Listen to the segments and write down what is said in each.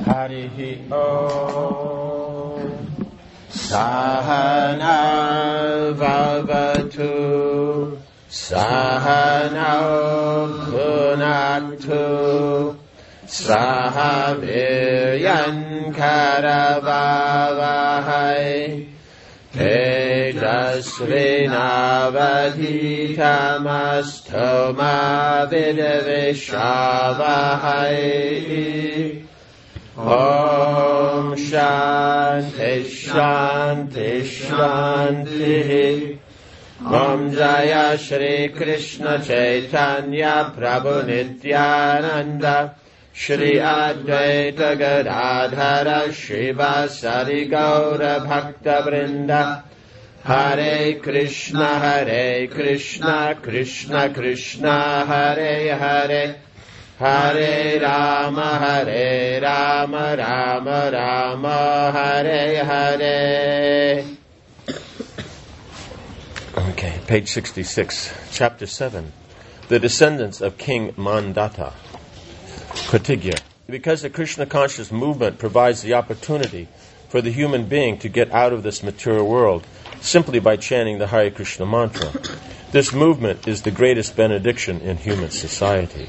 Harihi Om. Sahana Vavatu Sahana Bhunaktu Saha Viryan Karavavahai Tejasvinavadhitamasto ma Vidavishavahai. Om Shanti Shanti Shanti. Om Jaya Shri Krishna Chaitanya Prabhu Nityananda Shri Advaita Gadadhara Shivasari Gaura Bhakta Vrinda. Hare Krishna Krishna Krishna Hare Hare, Hare Rama Rama Rama Hare Hare. Okay, page 66, chapter 7. The descendants of King Mandata. Pratigya. Because the Krishna conscious movement provides the opportunity for the human being to get out of this material world simply by chanting the Hare Krishna mantra. This movement is the greatest benediction in human society.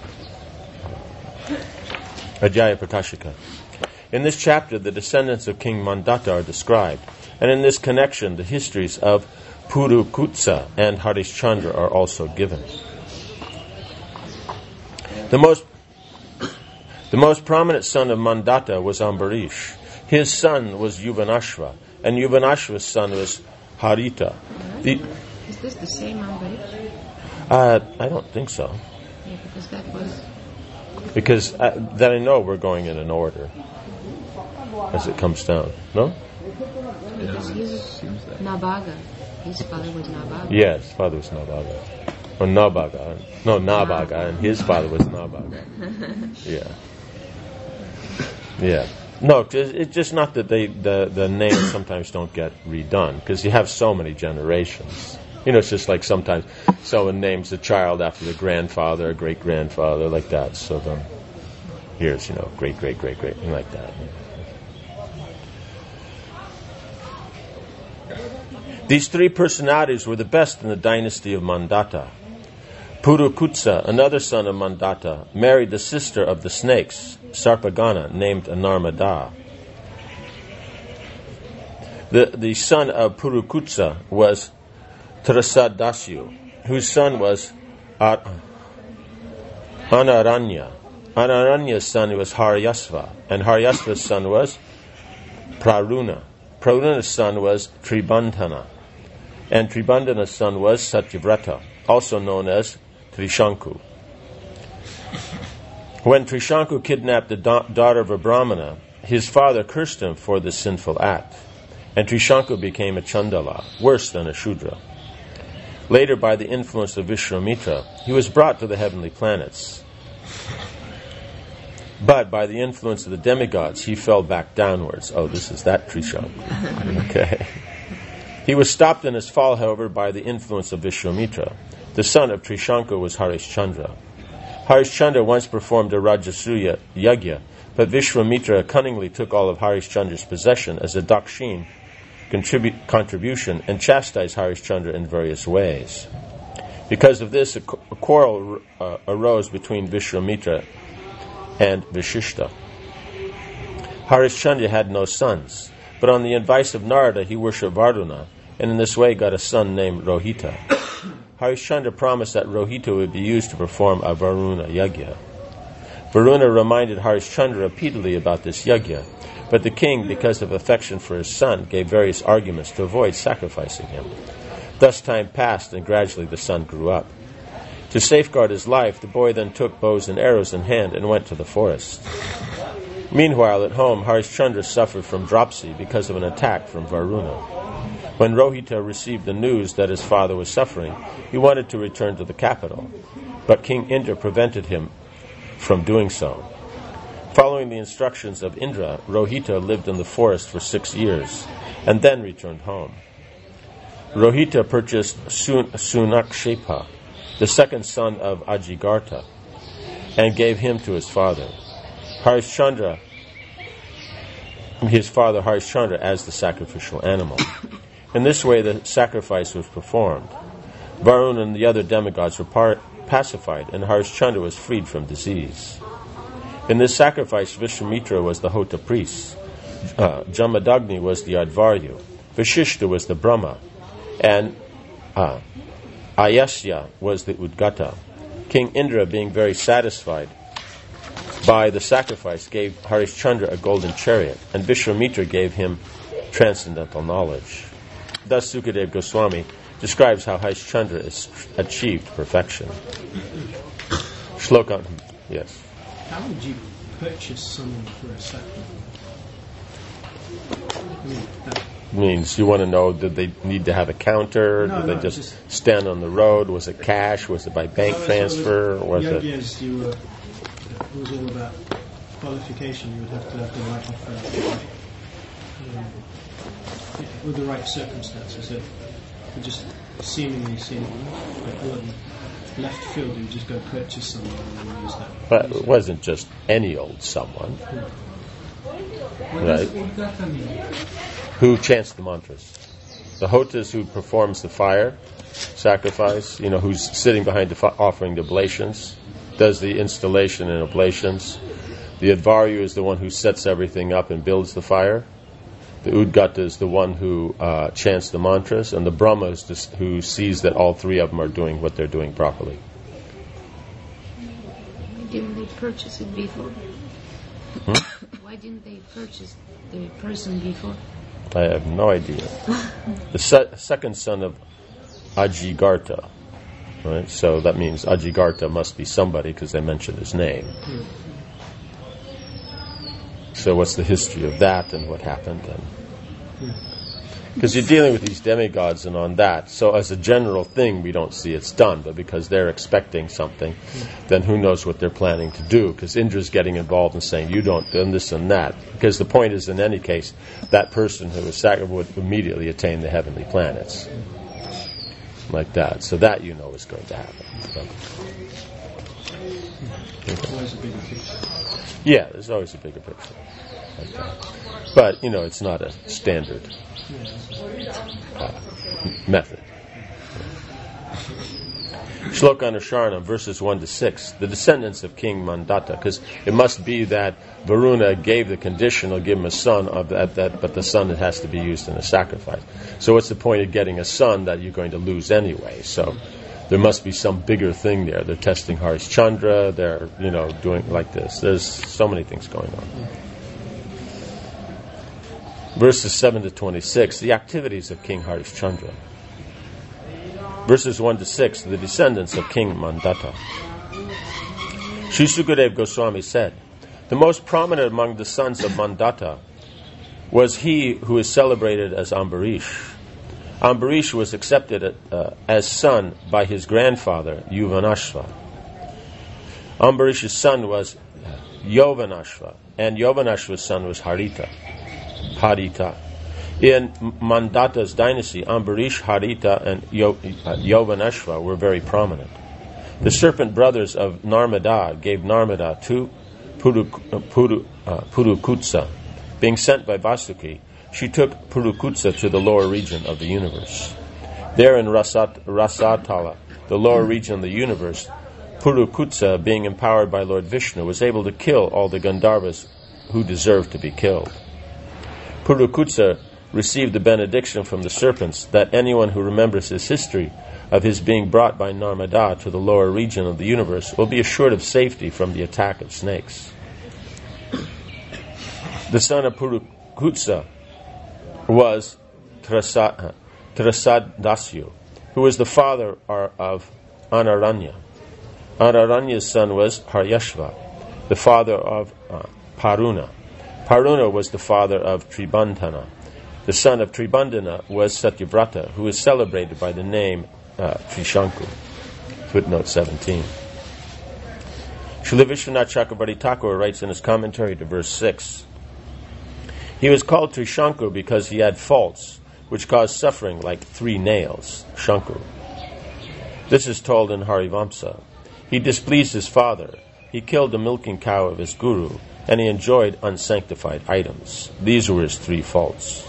Ajaya Pratashika. In this chapter, the descendants of King Mandata are described, and in this connection, the histories of Purukutsa and Harishchandra are also given. The most prominent son of Mandata was Ambarish. His son was Yuvanashva, and Yuvanashva's son was Harita. Is this the same Ambarish? I don't think so. Yeah, because that was... Because that I know we're going in an order as it comes down. No? Because he's Nabaga. His father was Nabaga. Yes, his father was Nabaga. Or Nabaga. No, Nabaga, and his father was Nabaga. Yeah. Yeah. No, it's just not that the names sometimes don't get redone, because you have so many generations. You know, it's just like sometimes someone names a child after the grandfather or great-grandfather, like that. So then here's, great, and like that. These three personalities were the best in the dynasty of Mandata. Purukutsa, another son of Mandata, married the sister of the snakes, Sarpagana, named Narmada. The son of Purukutsa was Trasadasyu, whose son was Anaranya. Anaranya's son was Haryasva, and Haryasva's son was Praruna. Praruna's son was Tribandhana, and Tribandhana's son was Satyavrata, also known as Trishanku. When Trishanku kidnapped the daughter of a Brahmana, his father cursed him for this sinful act, and Trishanku became a Chandala, worse than a Shudra. Later, by the influence of Vishwamitra, he was brought to the heavenly planets. But by the influence of the demigods, he fell back downwards. Oh, this is that Trishanku. Okay. He was stopped in his fall, however, by the influence of Vishwamitra. The son of Trishanku was Harishchandra. Harishchandra once performed a Rajasuya yagya, but Vishwamitra cunningly took all of Harishchandra's possession as a dakshin contribution and chastised Harishchandra in various ways. Because of this, a quarrel arose between Vishwamitra and Vishishta. Harishchandra had no sons, but on the advice of Narada, he worshipped Varuna, and in this way got a son named Rohita. Harishchandra promised that Rohita would be used to perform a Varuna yagya. Varuna reminded Harishchandra repeatedly about this yagya, but the king, because of affection for his son, gave various arguments to avoid sacrificing him. Thus time passed, and gradually the son grew up. To safeguard his life, the boy then took bows and arrows in hand and went to the forest. Meanwhile, at home, Harishchandra suffered from dropsy because of an attack from Varuna. When Rohita received the news that his father was suffering, he wanted to return to the capital, but King Indra prevented him from doing so. Following the instructions of Indra, Rohita lived in the forest for 6 years, and then returned home. Rohita purchased Sunakshepa, the second son of Ajigartha, and gave him to his father. Harishchandra his father Harishchandra as the sacrificial animal. In this way, the sacrifice was performed. Varuna and the other demigods were pacified, and Harishchandra was freed from disease. In this sacrifice, Vishwamitra was the Hota priest, Jamadagni was the Advaryu, Vashishta was the Brahma, and Ayasya was the Udgata. King Indra, being very satisfied by the sacrifice, gave Harishchandra a golden chariot, and Vishwamitra gave him transcendental knowledge. Thus Sukadeva Goswami describes how Harishchandra achieved perfection. Shloka, yes. How would you purchase someone for a sacrifice? Means you want to know, did they need to have a counter? No, did they just stand on the road? Was it cash? Was it by bank transfer? Was it? Yes, it was all about qualification. You would have to have the right offer, with the right circumstances. It would just seemingly seem left field. You just go purchase someone and then use that. But it wasn't just any old someone. Right? What does that mean? Who chants the mantras? The Hotas, who performs the fire sacrifice, who's sitting behind offering the oblations, does the installation and oblations. The Advaryu is the one who sets everything up and builds the fire. The Udgata is the one who chants the mantras, and the Brahma is who sees that all three of them are doing what they're doing properly. Why didn't they purchase it before? Why didn't they purchase the person before? I have no idea. The second son of Ajigarta, right? So that means Ajigarta must be somebody because they mentioned his name. So what's the history of that and what happened? Because you're dealing with these demigods and on that. So as a general thing, we don't see it's done. But because they're expecting something, then who knows what they're planning to do. Because Indra's getting involved and saying, you don't do this and that. Because the point is, in any case, that person who was sacrificed would immediately attain the heavenly planets. Like that. So that is going to happen. Always a bigger picture. Yeah, there's always a bigger picture. Like that. But, it's not a standard method. Shloka Anusharanam, verses 1 to 6. The descendants of King Mandata, because it must be that Varuna gave the condition, he'll give him a son, but the son has to be used in a sacrifice. So what's the point of getting a son that you're going to lose anyway? So there must be some bigger thing there. They're testing Harishchandra, they're, doing like this. There's so many things going on. Verses 7 to 26, the activities of King Harishchandra. Verses 1 to 6, the descendants of King Mandata. Sri Sukadeva Goswami said, the most prominent among the sons of Mandata was he who is celebrated as Ambarish. Ambarish was accepted as son by his grandfather, Yuvanashva. Ambarish's son was Yovanashva, and Yovanashva's son was Harita. In Mandata's dynasty, Ambarish, Harita, and Yovanashva were very prominent. The serpent brothers of Narmada gave Narmada to Purukutsa. Being sent by Vasuki, she took Purukutsa to the lower region of the universe. There in Rasatala, the lower region of the universe, Purukutsa, being empowered by Lord Vishnu, was able to kill all the Gandharvas who deserved to be killed. Purukutsa received the benediction from the serpents that anyone who remembers his history of his being brought by Narmada to the lower region of the universe will be assured of safety from the attack of snakes. The son of Purukutsa was Trasadasyu, who was the father of Anaranya. Anaranya's son was Haryashva, the father of Paruna. Paruna was the father of Tribandhana. The son of Tribandhana was Satyavrata, who is celebrated by the name Trishanku. Footnote 17. Srila Vishwanath Chakrabarti Thakur writes in his commentary to verse 6, he was called Trishanku because he had faults which caused suffering like 3 nails, Shanku. This is told in Harivamsa. He displeased his father. He killed the milking cow of his guru and he enjoyed unsanctified items. These were his 3 faults.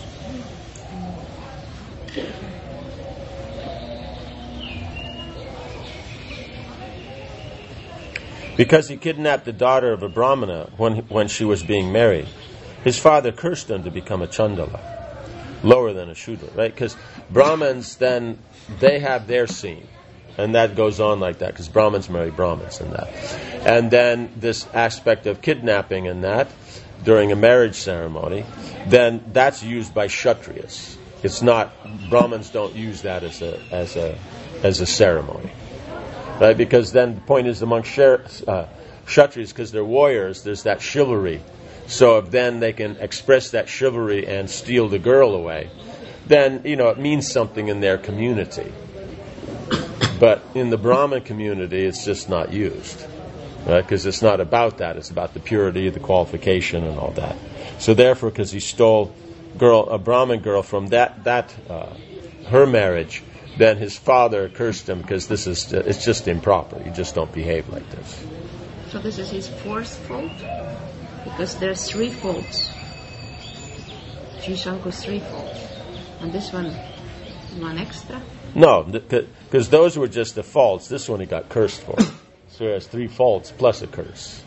Because he kidnapped the daughter of a Brahmana when she was being married, his father cursed him to become a Chandala, lower than a Shudra, right? Because Brahmins, then, they have their scene. And that goes on like that, because Brahmins marry Brahmins and that. And then this aspect of kidnapping and that, during a marriage ceremony, then that's used by Kshatriyas. It's not, Brahmins don't use that as a ceremony. Right? Because then the point is among Kshatriyas, because they're warriors, there's that chivalry. So if then they can express that chivalry and steal the girl away, then, it means something in their community. But in the Brahmin community, it's just not used. Right? Because it's not about that. It's about the purity, the qualification, and all that. So therefore, because he stole a Brahmin girl from her marriage, then his father cursed him because it's just improper. You just don't behave like this. So this is his 4th fault? Because there's 3 faults. Trishanku's 3 faults. And this one extra? No, because those were just the faults. This one he got cursed for. So he has 3 faults plus a curse.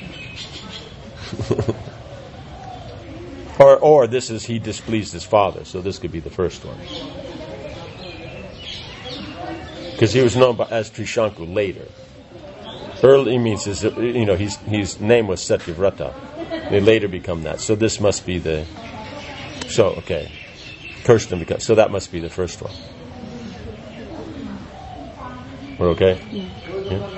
or this is he displeased his father. So this could be the first one. Because he was known as Trishanku later. Early means his name was Satyavrata. They later become that. So this must be the. So okay, cursed him because. So that must be the first one. We're okay? Yeah?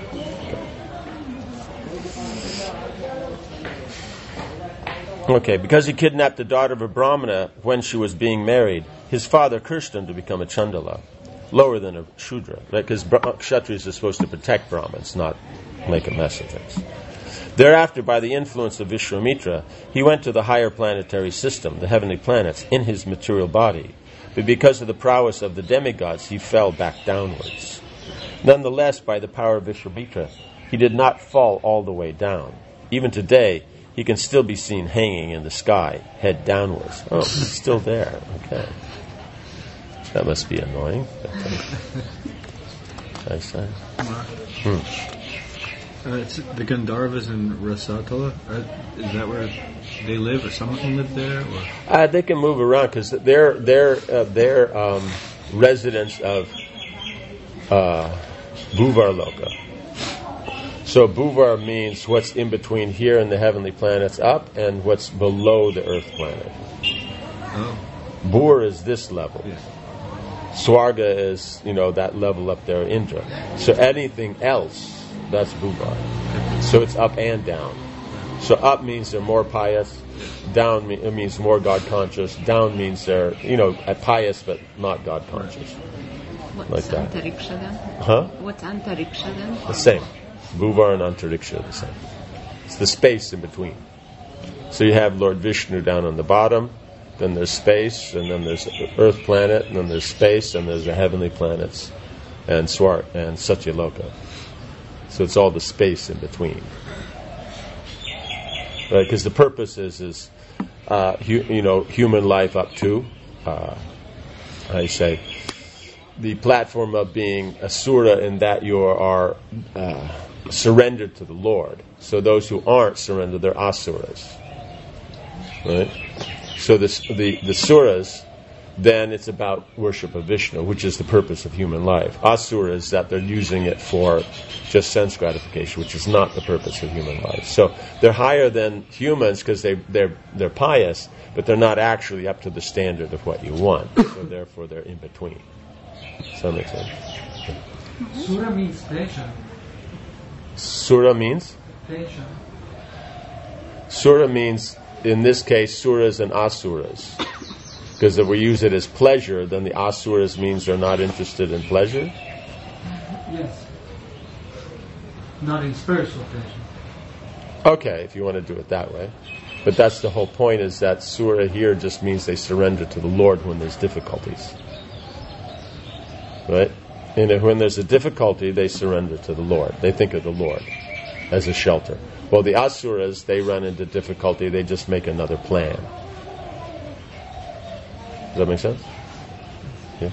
Okay, because he kidnapped the daughter of a Brahmana when she was being married, his father cursed him to become a Chandala, lower than a Shudra, right? Because Kshatriyas are supposed to protect Brahmins, not make a mess of things. Thereafter, by the influence of Vishwamitra, he went to the higher planetary system, the heavenly planets, in his material body. But because of the prowess of the demigods, he fell back downwards. Nonetheless, by the power of Vishwamitra, he did not fall all the way down. Even today, he can still be seen hanging in the sky, head downwards. Oh, he's still there. Okay. That must be annoying. Nice. It's the Gandharvas in Rasatala. Is that where they live, or some of them live there? Or? They can move around because they're residents of Bhuvar Loka. So Bhuvar means what's in between here and the heavenly planets up, and what's below the Earth planet. Oh. Bhur is this level. Yes. Swarga is, that level up there, Indra. So anything else, that's Bhuvar. So it's up and down. So up means they're more pious. Down means more God conscious. Down means they're, pious but not God conscious. What's like that. Antariksha then? Huh? What's Antariksha then? The same. Bhuvar and Antariksha are the same. It's the space in between. So you have Lord Vishnu down on the bottom, then there's space, and then there's the Earth planet, and then there's space, and there's the heavenly planets, and Satyaloka. So it's all the space in between. Right? Because the purpose is human life up to, the platform of being Asura, in that you are surrendered to the Lord. So those who aren't surrendered, they're Asuras. Right? So the Suras, then it's about worship of Vishnu, which is the purpose of human life. Asuras, that they're using it for just sense gratification, which is not the purpose of human life. So they're higher than humans because they're pious, but they're not actually up to the standard of what you want. So therefore they're in between. Does that make sense? Sura means tension. Sura means? Tension. Sura means, in this case, suras and asuras. Because if we use it as pleasure, then the asuras means they're not interested in pleasure? Yes. Not in spiritual tension. Okay, if you want to do it that way. But that's the whole point, is that sura here just means they surrender to the Lord when there's difficulties. Right? And when there's a difficulty, they surrender to the Lord. They think of the Lord. as a shelter. Well, the asuras, they run into difficulty, they just make another plan. Does that make sense? Yeah.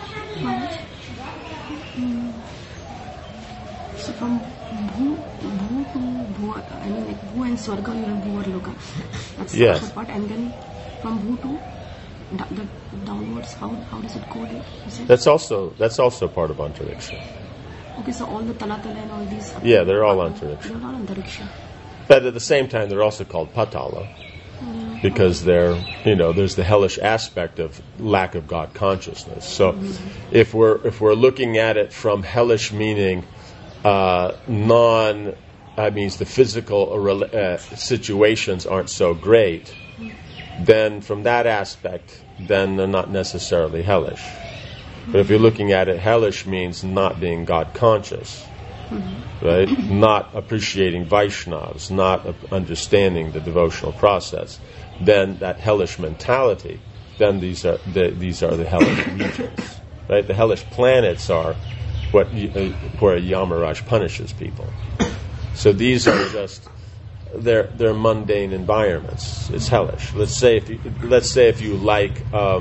So from Bhu to Bhuva, I mean like Bhu and Swarga, you have Bhuva Loka. That's the Yes. first part. And then from Bhu to the downwards, how does it go there? You said? That's also part of Antariksha. Okay, so all the Talatala and all these. Yeah, they're all Antariksha. They're all Antariksha. But at the same time, they're also called Patala, because there's the hellish aspect of lack of God consciousness. So, if we're looking at it from hellish meaning means the physical situations aren't so great, then from that aspect, then they're not necessarily hellish. But if you're looking at it, hellish means not being God conscious. Right? Not appreciating Vaishnavas, not understanding the devotional process, then that hellish mentality, then these are the hellish regions. Right? The hellish planets are where Yamaraj punishes people. So these are just they're mundane environments. It's hellish. Let's say if you like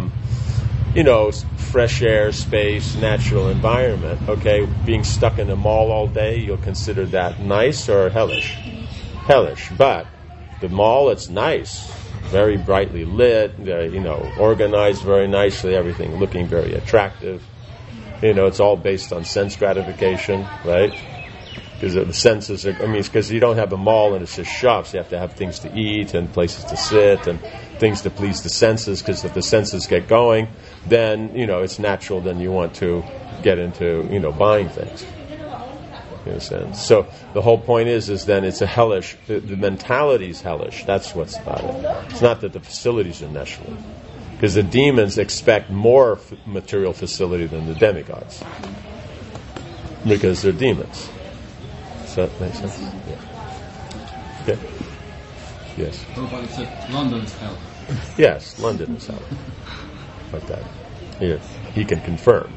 fresh air, space, natural environment, okay, being stuck in a mall all day, you'll consider that nice or hellish? Hellish. But the mall, it's nice, very brightly lit, organized very nicely, everything looking very attractive. It's all based on sense gratification, right? Because the senses because you don't have a mall and it's just shops. You have to have things to eat and places to sit and things to please the senses, because if the senses get going, then, it's natural, then you want to get into, buying things. You understand? So the whole point is then it's a hellish, the mentality is hellish. That's what's about it. It's not that the facilities are neshla. Because the demons expect more material facility than the demigods. Because they're demons. Does that make sense? Yeah. Okay. Yes. Prabhupada said London is hell. Yes, London is hell. Like that. Yeah. He can confirm.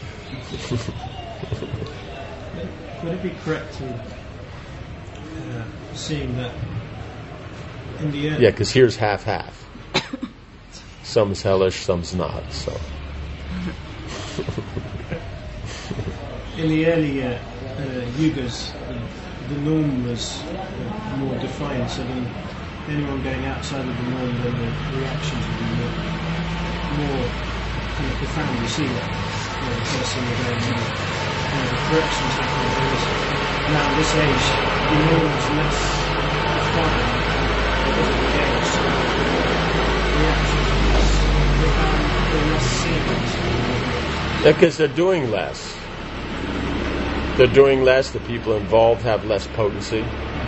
Would it be correct to seeing that in the end? Yeah, because here's half-half. Some's hellish, some's not. So. In the early yugas, the norm was more defined, so then anyone going outside of the norm, then the reactions would be more kind of profound. You see that the person will go the corrections happening. Whereas now at this age, the norm is less defined because of the age, so the reactions are less profound, they're less serious. Because they're doing less. They're doing less, the people involved have less potency.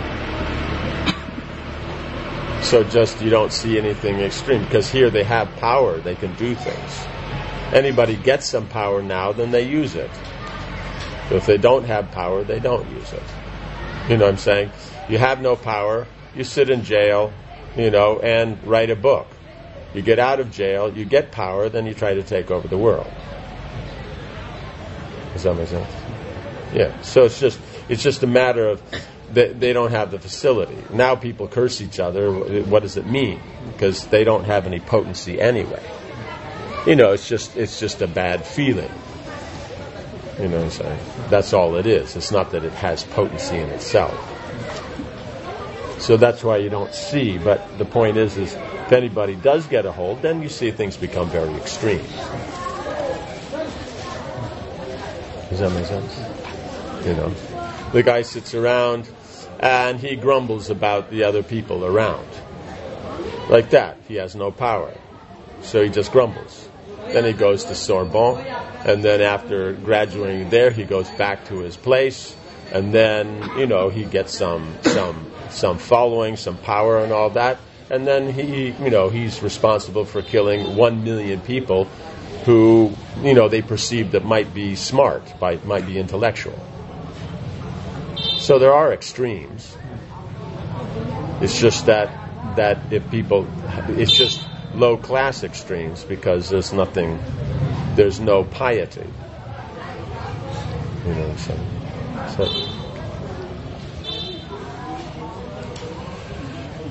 So just you don't see anything extreme, because here they have power, they can do things. Anybody gets some power now, then they use it. So if they don't have power, they don't use it. You know what I'm saying? You have no power, you sit in jail, and write a book. You get out of jail, you get power, then you try to take over the world. Does that make sense? Yeah, so it's just a matter of they don't have the facility. Now people curse each other. What does it mean? Because they don't have any potency anyway. It's just a bad feeling. You know what I'm saying? That's all it is. It's not that it has potency in itself. So that's why you don't see. But the point is if anybody does get a hold, then you see things become very extreme. Does that make sense? The guy sits around and he grumbles about the other people around. Like that. He has no power. So he just grumbles. Then he goes to Sorbonne, and then after graduating there, he goes back to his place, and then, he gets some following, some power and all that, and then he's responsible for killing 1 million people who, they perceive that might be smart, might be intellectual. So there are extremes. It's just that if people, it's just low class extremes, because there's no piety. You know what I'm saying? So,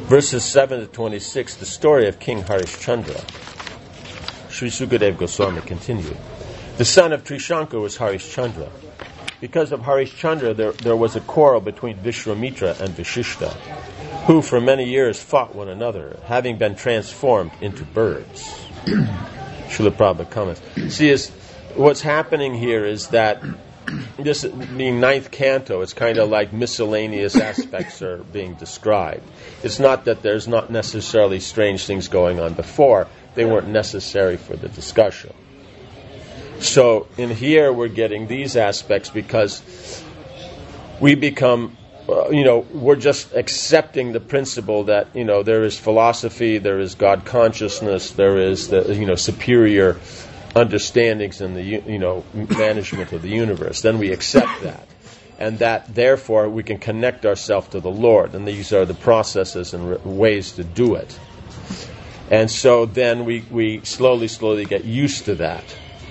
Verses 7 to 26, the story of King Harishchandra. Sri Sukadeva Goswami continued. The son of Trishanka was Harishchandra. Because of Harishchandra, there was a quarrel between Vishwamitra and Vishishta, who for many years fought one another, having been transformed into birds. Srila Prabhupada comments. See, what's happening here is that this being 9th canto, it's kind of like miscellaneous aspects are being described. It's not that there's not necessarily strange things going on before. They weren't necessary for the discussion. So in here we're getting these aspects because we become, we're just accepting the principle that, there is philosophy, there is God consciousness, there is the, superior understandings in the, management of the universe. Then we accept that. And that, therefore, we can connect ourselves to the Lord. And these are the processes and ways to do it. And so then we slowly get used to that.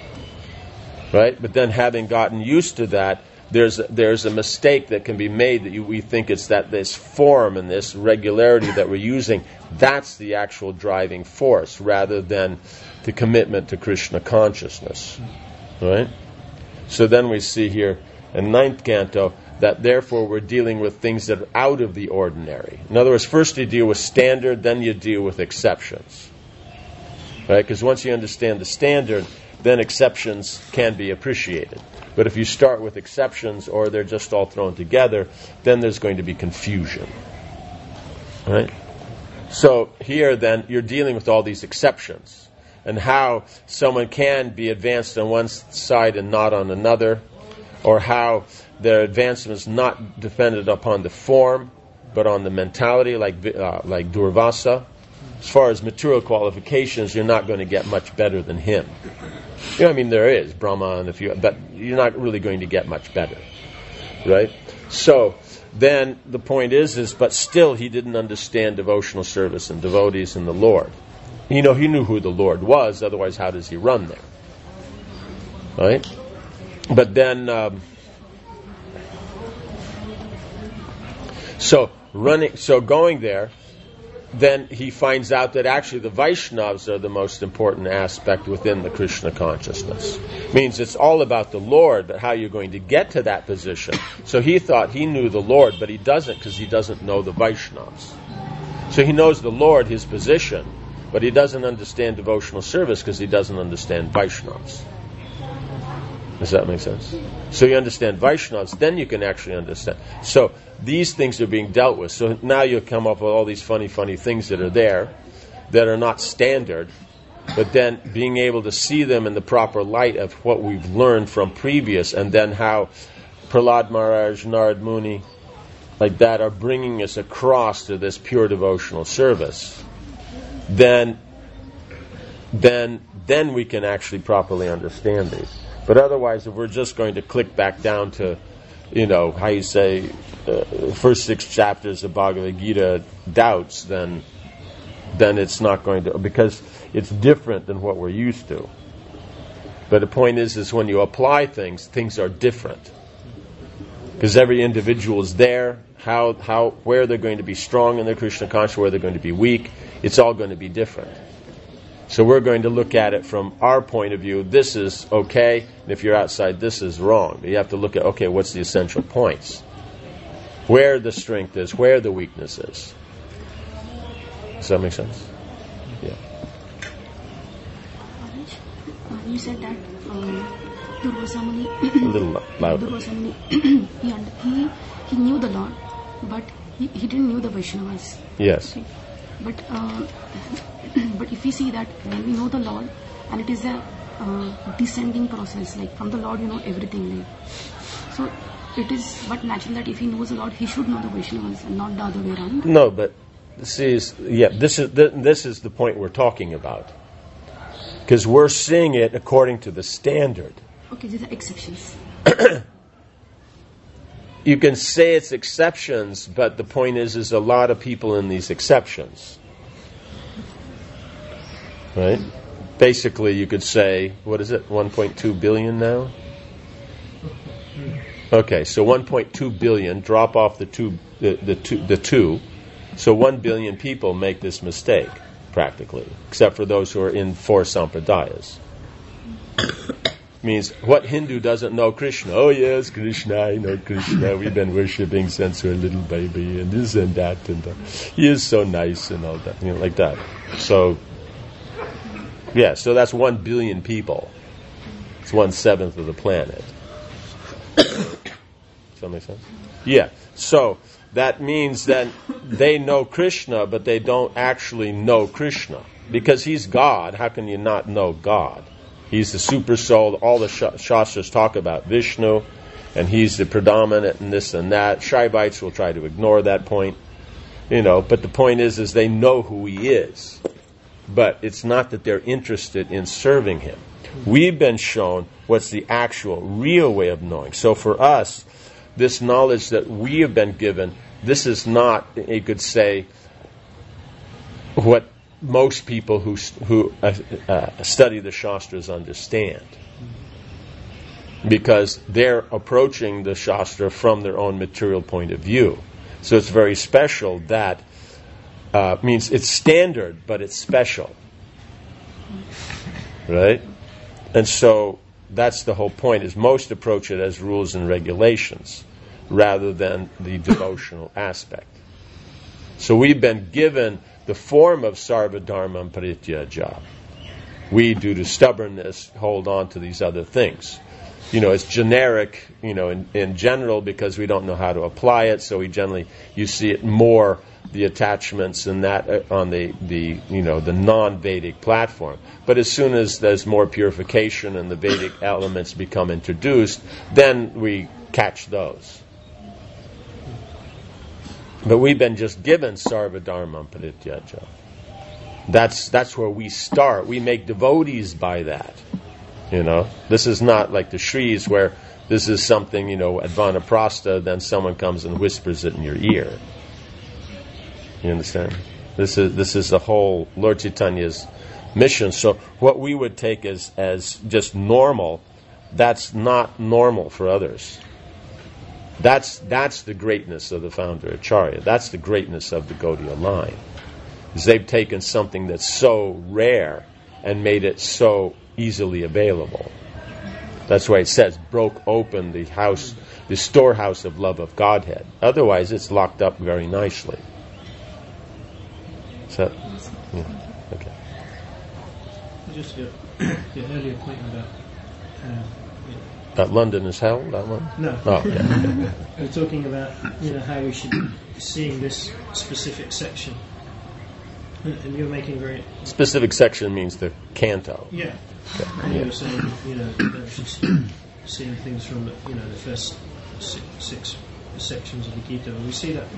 Right? But then having gotten used to that, there's a mistake that can be made that we think it's that this form and this regularity that we're using, that's the actual driving force rather than the commitment to Krishna consciousness. Right? So then we see here in 9th canto that therefore we're dealing with things that are out of the ordinary. In other words, first you deal with standard, then you deal with exceptions. Right? Because once you understand the standard, then exceptions can be appreciated. But if you start with exceptions or they're just all thrown together, then there's going to be confusion. Right? So here then you're dealing with all these exceptions and how someone can be advanced on one side and not on another, or how their advancement is not dependent upon the form but on the mentality, like Durvasa. As far as material qualifications, you're not going to get much better than him. There is Brahma and a few, but you're not really going to get much better, right? So then the point is, but still he didn't understand devotional service and devotees and the Lord. He knew who the Lord was, otherwise how does he run there? Right? But then, going there, then he finds out that actually the Vaishnavas are the most important aspect within the Krishna consciousness. Means it's all about the Lord, but how you're going to get to that position. So he thought he knew the Lord, but he doesn't, because he doesn't know the Vaishnavas. So he knows the Lord, his position, but he doesn't understand devotional service because he doesn't understand Vaishnavas. Does that make sense? So you understand Vaishnavas, then you can actually understand. So these things are being dealt with. So now you come up with all these funny things that are there, that are not standard, but then being able to see them in the proper light of what we've learned from previous, and then how Prahlad Maharaj, Narad Muni, like that, are bringing us across to this pure devotional service, then we can actually properly understand these. But otherwise, if we're just going to click back down to, first 6 chapters of Bhagavad Gita doubts, then it's not going to, because it's different than what we're used to. But the point is when you apply things are different. Because every individual is there, where they're going to be strong in their Krishna consciousness, where they're going to be weak, it's all going to be different. So we're going to look at it from our point of view. This is okay, and if you're outside, this is wrong. But you have to look at, okay, what's the essential points? Where the strength is, where the weakness is. Does that make sense? Yeah. You said that Durvasa Muni, a little louder. Durvasa Muni, he knew the Lord, but he didn't know the Vaishnavas. Yes. Okay. But if we see that when we know the Lord, and it is a descending process, like from the Lord you know everything, like, so it is but natural that if he knows the Lord, he should know the Vaishnavas and not the other way around. No, but this is the point we're talking about, because we're seeing it according to the standard. Okay, these are exceptions. You can say it's exceptions, but the point is a lot of people in these exceptions. Right? Basically, you could say, what is it, 1.2 billion now? Okay, so 1.2 billion, drop off the two, So 1 billion people make this mistake, practically, except for those who are in 4 sampradayas. Means, what Hindu doesn't know Krishna? Oh yes, Krishna, I know Krishna. We've been worshipping since we're a little baby, and this and that, and he is so nice and all that, like that. So, yeah, so that's 1 billion people. It's 1/7 of the planet. Does that make sense? Yeah. So that means that they know Krishna, but they don't actually know Krishna, because he's God. How can you not know God? He's the super soul. All the Shastras talk about Vishnu, and he's the predominant and this and that. Shaivites will try to ignore that point, but the point is they know who he is. But it's not that they're interested in serving him. We've been shown what's the actual, real way of knowing. So for us, this knowledge that we have been given, this is not, you could say, what most people who study the Shastras understand, because they're approaching the Shastra from their own material point of view. So it's very special. That means it's standard, but it's special, right? And so that's the whole point, is most approach it as rules and regulations rather than the devotional aspect. So we've been given the form of sarva dharmam parityaja. We, due to stubbornness, hold on to these other things. It's generic, in general, because we don't know how to apply it, so you see it more, the attachments and that on the non-Vedic platform. But as soon as there's more purification and the Vedic elements become introduced, then we catch those. But we've been just given sarva dharmam parityaja. That's where we start. We make devotees by that. This is not like the Shris, where this is something, at Vanaprastha, then someone comes and whispers it in your ear. You understand? This is the whole Lord Chaitanya's mission. So what we would take as just normal, that's not normal for others. That's the greatness of the founder Acharya. That's the greatness of the Gaudiya line. Is they've taken something that's so rare and made it so easily available. That's why it says, broke open the storehouse of love of Godhead. Otherwise, it's locked up very nicely. So, yeah, okay. Just your earlier point about London is hell, that one? No. Oh, yeah. We're talking about how we should be seeing this specific section, and you're making very specific section means the canto. Yeah. Okay. And you're saying that we should seeing things from the first six sections of the Gita, and we see that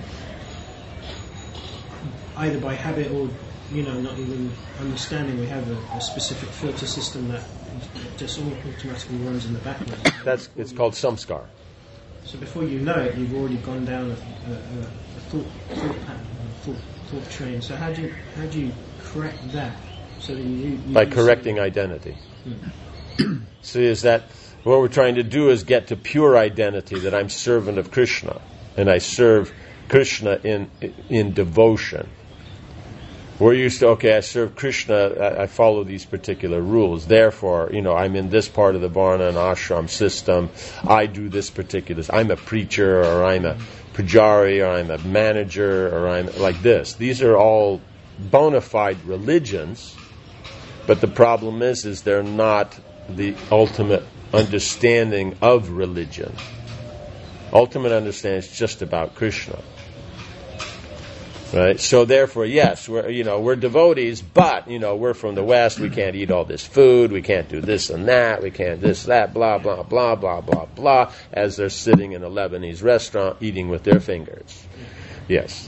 either by habit or not even understanding. We have a specific filter system that just automatically runs in the background. It's called samskar. So before you know it, you've already gone down a thought pattern, thought train. So how do you correct that? So that you by correcting identity. See, is that what we're trying to do is get to pure identity, that I'm servant of Krishna, and I serve Krishna in devotion. We're used to, I serve Krishna, I follow these particular rules. Therefore, I'm in this part of the Varna and Ashram system. I do this particular, I'm a preacher, or I'm a pujari, or I'm a manager, or I'm like this. These are all bona fide religions, but the problem is they're not the ultimate understanding of religion. Ultimate understanding is just about Krishna. Right? So therefore, yes, we're devotees, but, we're from the West, we can't eat all this food, we can't do this and that, we can't this, that, blah, blah, blah, blah, blah, blah, as they're sitting in a Lebanese restaurant eating with their fingers. Yes.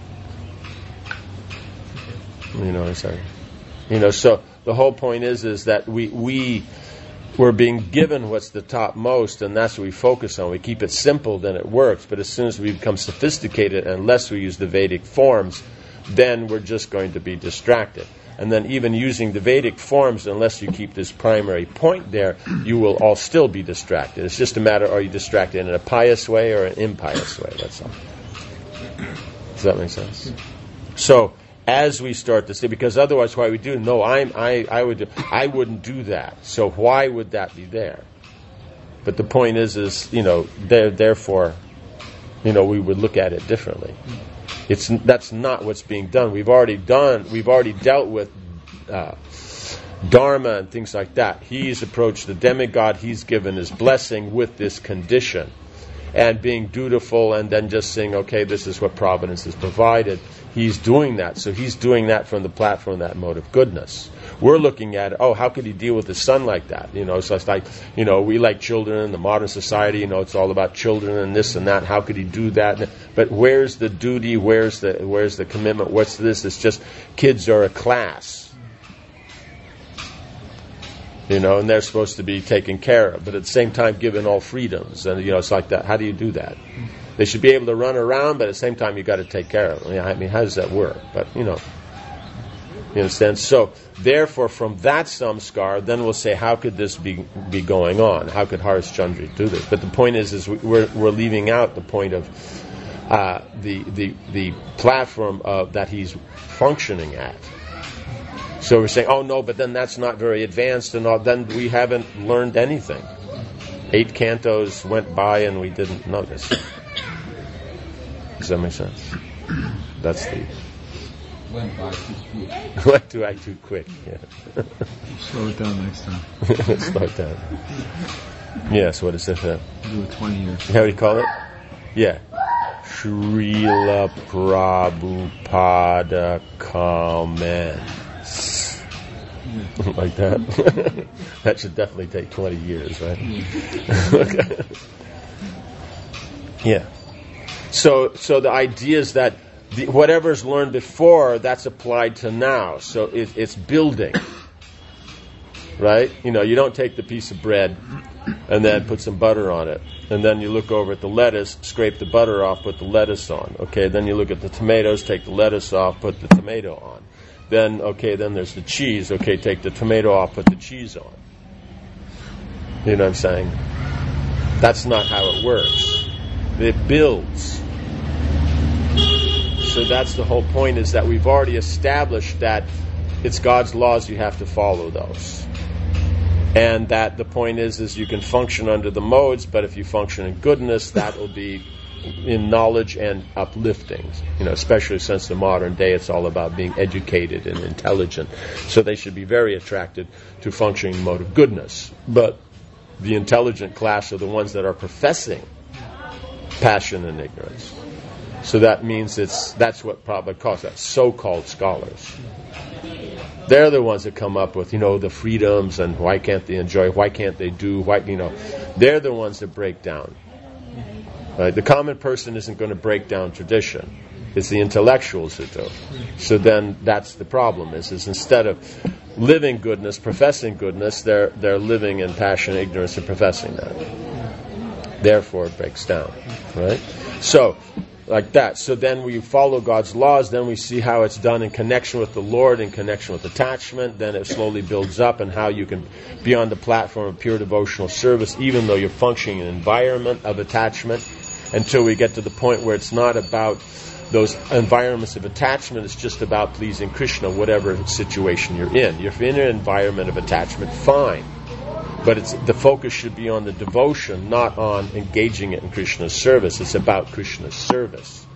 Sorry. So the whole point is that we're being given what's the topmost, and that's what we focus on. We keep it simple, then it works. But as soon as we become sophisticated, unless we use the Vedic forms, then we're just going to be distracted. And then even using the Vedic forms, unless you keep this primary point there, you will all still be distracted. It's just a matter, are you distracted in a pious way or an impious way? That's all. Does that make sense? So as we start to see, because otherwise, why we do? No, I wouldn't do that. So why would that be there? But the point is therefore, we would look at it differently. That's not what's being done. We've already dealt with Dharma and things like that. He's approached the demigod. He's given his blessing with this condition, and being dutiful, and then just saying, okay, this is what providence has provided. He's doing that. So he's doing that from the platform of that mode of goodness. We're looking at, how could he deal with his son like that? So it's like, we like children in the modern society, it's all about children and this and that. How could he do that? But where's the duty? Where's the commitment? What's this? It's just kids are a class. And they're supposed to be taken care of, but at the same time given all freedoms. And, it's like that. How do you do that? They should be able to run around, but at the same time you've got to take care of them. How does that work? But, you understand? So, therefore, from that samskar, then we'll say, how could this be going on? How could Harishchandra do this? But the point is we're leaving out the point of the platform that he's functioning at. So we're saying, no, but then that's not very advanced, and then we haven't learned anything. 8 cantos went by and we didn't notice. Does that make sense? That's the... Went by too quick. Went by too quick, yeah. Slow it down next time. Slow it down. Yes, what is it? Do it 20 years. How do you call it? Yeah. Srila Prabhupada comments. Like that. That should definitely take 20 years, right? Yeah. So the idea is that whatever's learned before, that's applied to now. So it's building. Right? You don't take the piece of bread and then put some butter on it. And then you look over at the lettuce, scrape the butter off, put the lettuce on. Okay, then you look at the tomatoes, take the lettuce off, put the tomato on. Then there's the cheese. Okay, take the tomato off, put the cheese on. You know what I'm saying? That's not how it works. It builds. So that's the whole point, is that we've already established that it's God's laws, you have to follow those. And that the point is you can function under the modes, but if you function in goodness, that will be in knowledge and uplifting, especially since the modern day it's all about being educated and intelligent. So they should be very attracted to functioning mode of goodness. But the intelligent class are the ones that are professing passion and ignorance. So that means that's what Prabhupada calls that, so-called scholars. They're the ones that come up with, the freedoms and why can't they enjoy, why can't they do, they're the ones that break down. The common person isn't going to break down tradition. It's the intellectuals who do. So then that's the problem, is instead of living goodness, professing goodness, they're living in passion, ignorance, and professing that. Therefore it breaks down. Right? So, like that. So then we follow God's laws, then we see how it's done in connection with the Lord, in connection with attachment, then it slowly builds up, and how you can be on the platform of pure devotional service, even though you're functioning in an environment of attachment, until we get to the point where it's not about those environments of attachment, it's just about pleasing Krishna, whatever situation you're in. If you're in an environment of attachment, fine. But the focus should be on the devotion, not on engaging it in Krishna's service. It's about Krishna's service.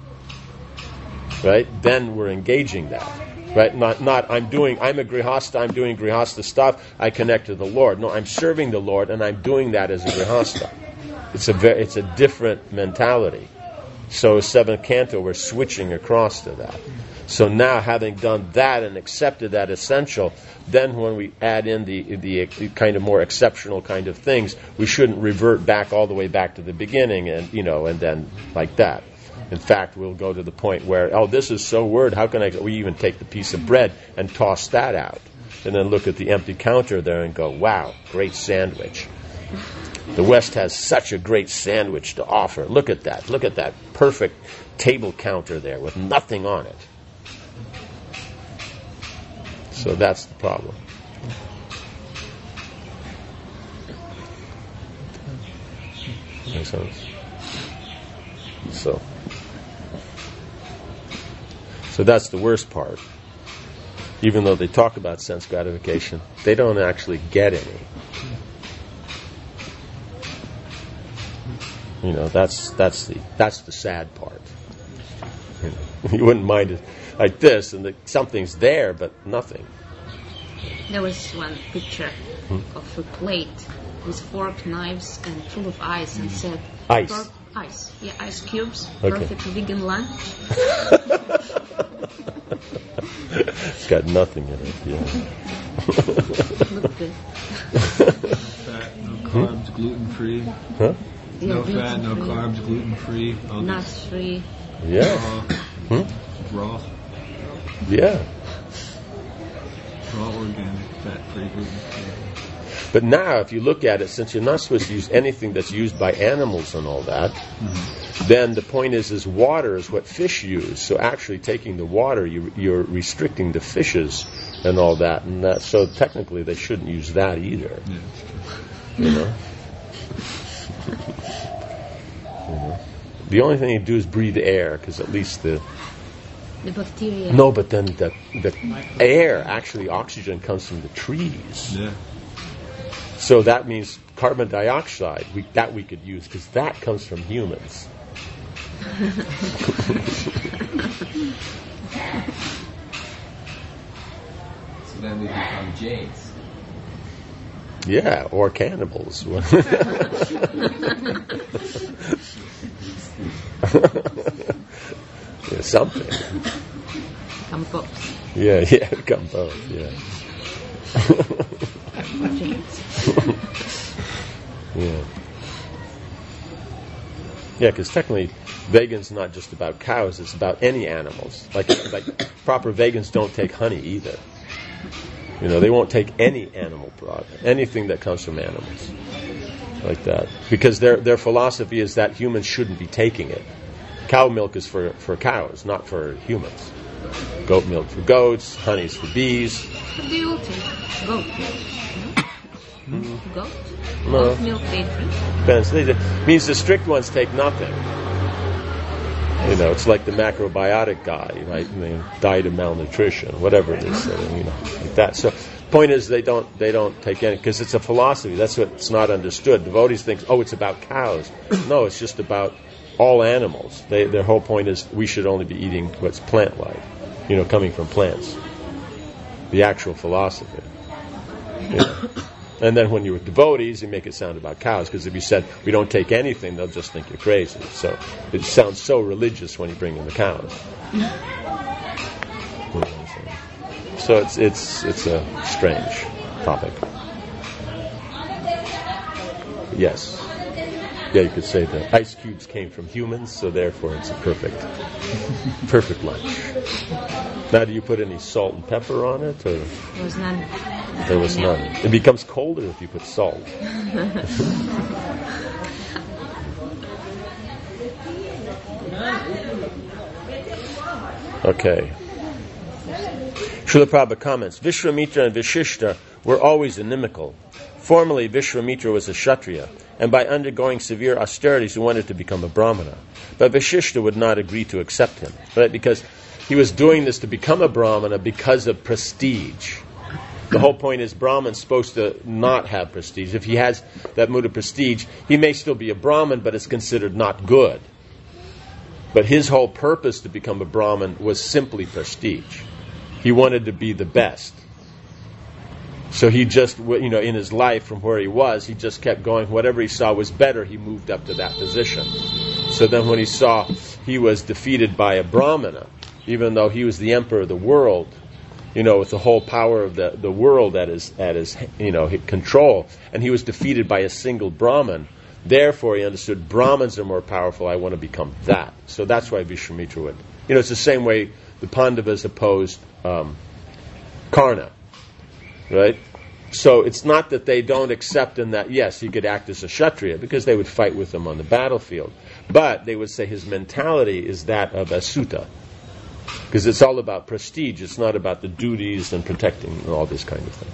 Right? Then we're engaging that. Right? Not I'm a grihasta, I'm doing grihasta stuff, I connect to the Lord. No, I'm serving the Lord, and I'm doing that as a grihasta. It's a different mentality. So 7th canto, we're switching across to that. So now, having done that and accepted that essential, then when we add in the kind of more exceptional kind of things, we shouldn't revert back all the way back to the beginning, and then like that. In fact, we'll go to the point where, this is so weird, how can we even take the piece of bread and toss that out? And then look at the empty counter there and go, wow, great sandwich. The West has such a great sandwich to offer. Look at that. Look at that perfect table counter there with nothing on it. So that's the problem. Makes sense? So So that's the worst part. Even though they talk about sense gratification, they don't actually get any. You know, that's the sad part. You know, you wouldn't mind it like this, and something's there, but nothing. There was one picture of a plate with fork, knives, and full of ice, and said ice. Ice. Yeah, ice cubes. Okay. Perfect vegan lunch. It's got nothing in it. Yeah. Look good. Fat, no carbs, gluten-free. Huh? Yeah, No fat, no gluten-free, carbs, gluten-free. All nuts free. Yeah. raw, Yeah. raw organic, fat-free, gluten-free. But now, if you look at it, since you're not supposed to use anything that's used by animals and all that, then the point is water is what fish use. So actually taking the water, you're restricting the fishes and all that. And that, so technically they shouldn't use that either. Yeah. You know? The only thing you do is breathe air, because at least the bacteria. No, but then the air, actually oxygen comes from the trees. Yeah. So that means carbon dioxide, we could use, because that comes from humans. So then we become Jains. Yeah, or cannibals. Yeah, something. Come both. Yeah, come both, yeah. Yeah. Yeah, because technically, vegan's not just about cows; it's about any animals. Like proper vegans don't take honey either. You know, they won't take any animal product, anything that comes from animals, like that, because their philosophy is that humans shouldn't be taking it. Cow milk is for cows, not for humans. Goat milk for goats, honey's for bees. What do you all take? Goat milk. Goat? No. Goat milk they drink. Depends. Means the strict ones take nothing. You know, it's like the macrobiotic guy, right? And they died of malnutrition, whatever it is, you know, like that. So, point is, they don't take any, because it's a philosophy. That's what's not understood. Devotees think, oh, it's about cows. No, it's just about all animals. Their whole point is we should only be eating what's plant-like, you know, coming from plants. The actual philosophy. You know. And then when you're with devotees, you make it sound about cows, because if you said we don't take anything, they'll just think you're crazy. So it sounds so religious when you bring in the cows. You know what I'm saying? So it's a strange topic. Yes. Yeah, you could say that ice cubes came from humans, so therefore it's a perfect lunch. Now, do you put any salt and pepper on it, or? There was none. There was none. It becomes colder if you put salt. Okay. Srila Prabhupada comments, Vishwamitra and Vishishta were always inimical. Formerly, Vishwamitra was a Kshatriya, and by undergoing severe austerities he wanted to become a Brahmana. But Vishishta would not agree to accept him, right? Because he was doing this to become a Brahmana because of prestige. The whole point is Brahman's supposed to not have prestige. If he has that mood of prestige, he may still be a Brahmin, but it's considered not good. But his whole purpose to become a Brahmin was simply prestige. He wanted to be the best. So he just, you know, in his life from where he was, he just kept going. Whatever he saw was better, he moved up to that position. So then when he saw he was defeated by a Brahmana, even though he was the emperor of the world, you know, with the whole power of the world at his you know, control, and he was defeated by a single Brahmin, therefore he understood Brahmins are more powerful, I want to become that. So that's why Vishwamitra would. You know, it's the same way the Pandavas opposed Karna. Right? So it's not that they don't accept him that, yes, he could act as a Kshatriya, because they would fight with him on the battlefield. But they would say his mentality is that of a Sutta. Because it's all about prestige. It's not about the duties and protecting and all this kind of thing.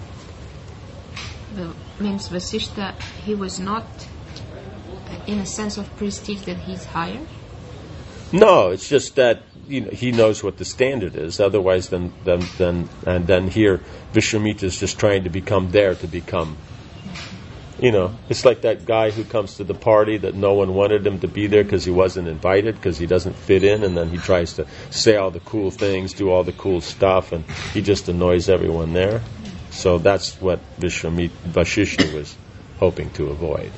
Well, means Vasishta, he was not in a sense of prestige that he's higher? No, it's just that he knows what the standard is. Otherwise, then here Vishwamitra is just trying to become there to become. It's like that guy who comes to the party that no one wanted him to be there because he wasn't invited, because he doesn't fit in, and then he tries to say all the cool things, do all the cool stuff, and he just annoys everyone there. So that's what Vasishta was hoping to avoid.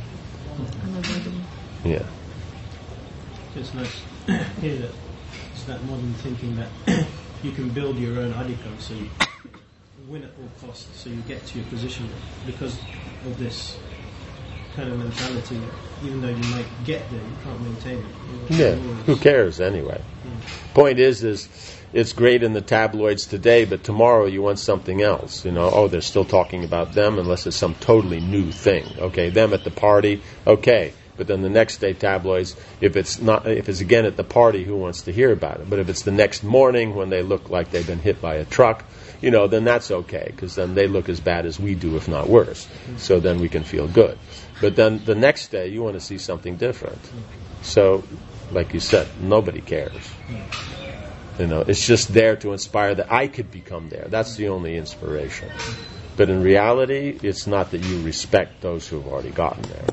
Yeah. It's nice here that it's that modern thinking that you can build your own adhikar, so you win at all costs, so you get to your position because of this kind of mentality. Even though you might get there, you can't maintain it. Yeah, who cares anyway? Point is it's great in the tabloids today, but tomorrow you want something else. They're still talking about them unless it's some totally new thing. Okay, them at the party, okay. But then the next day tabloids, if it's again at the party, who wants to hear about it? But if it's the next morning when they look like they've been hit by a truck, then that's okay, because then they look as bad as we do, if not worse. So then we can feel good. But then the next day you want to see something different. So, like you said, nobody cares. It's just there to inspire that I could become there. That's the only inspiration. But in reality, it's not that you respect those who have already gotten there.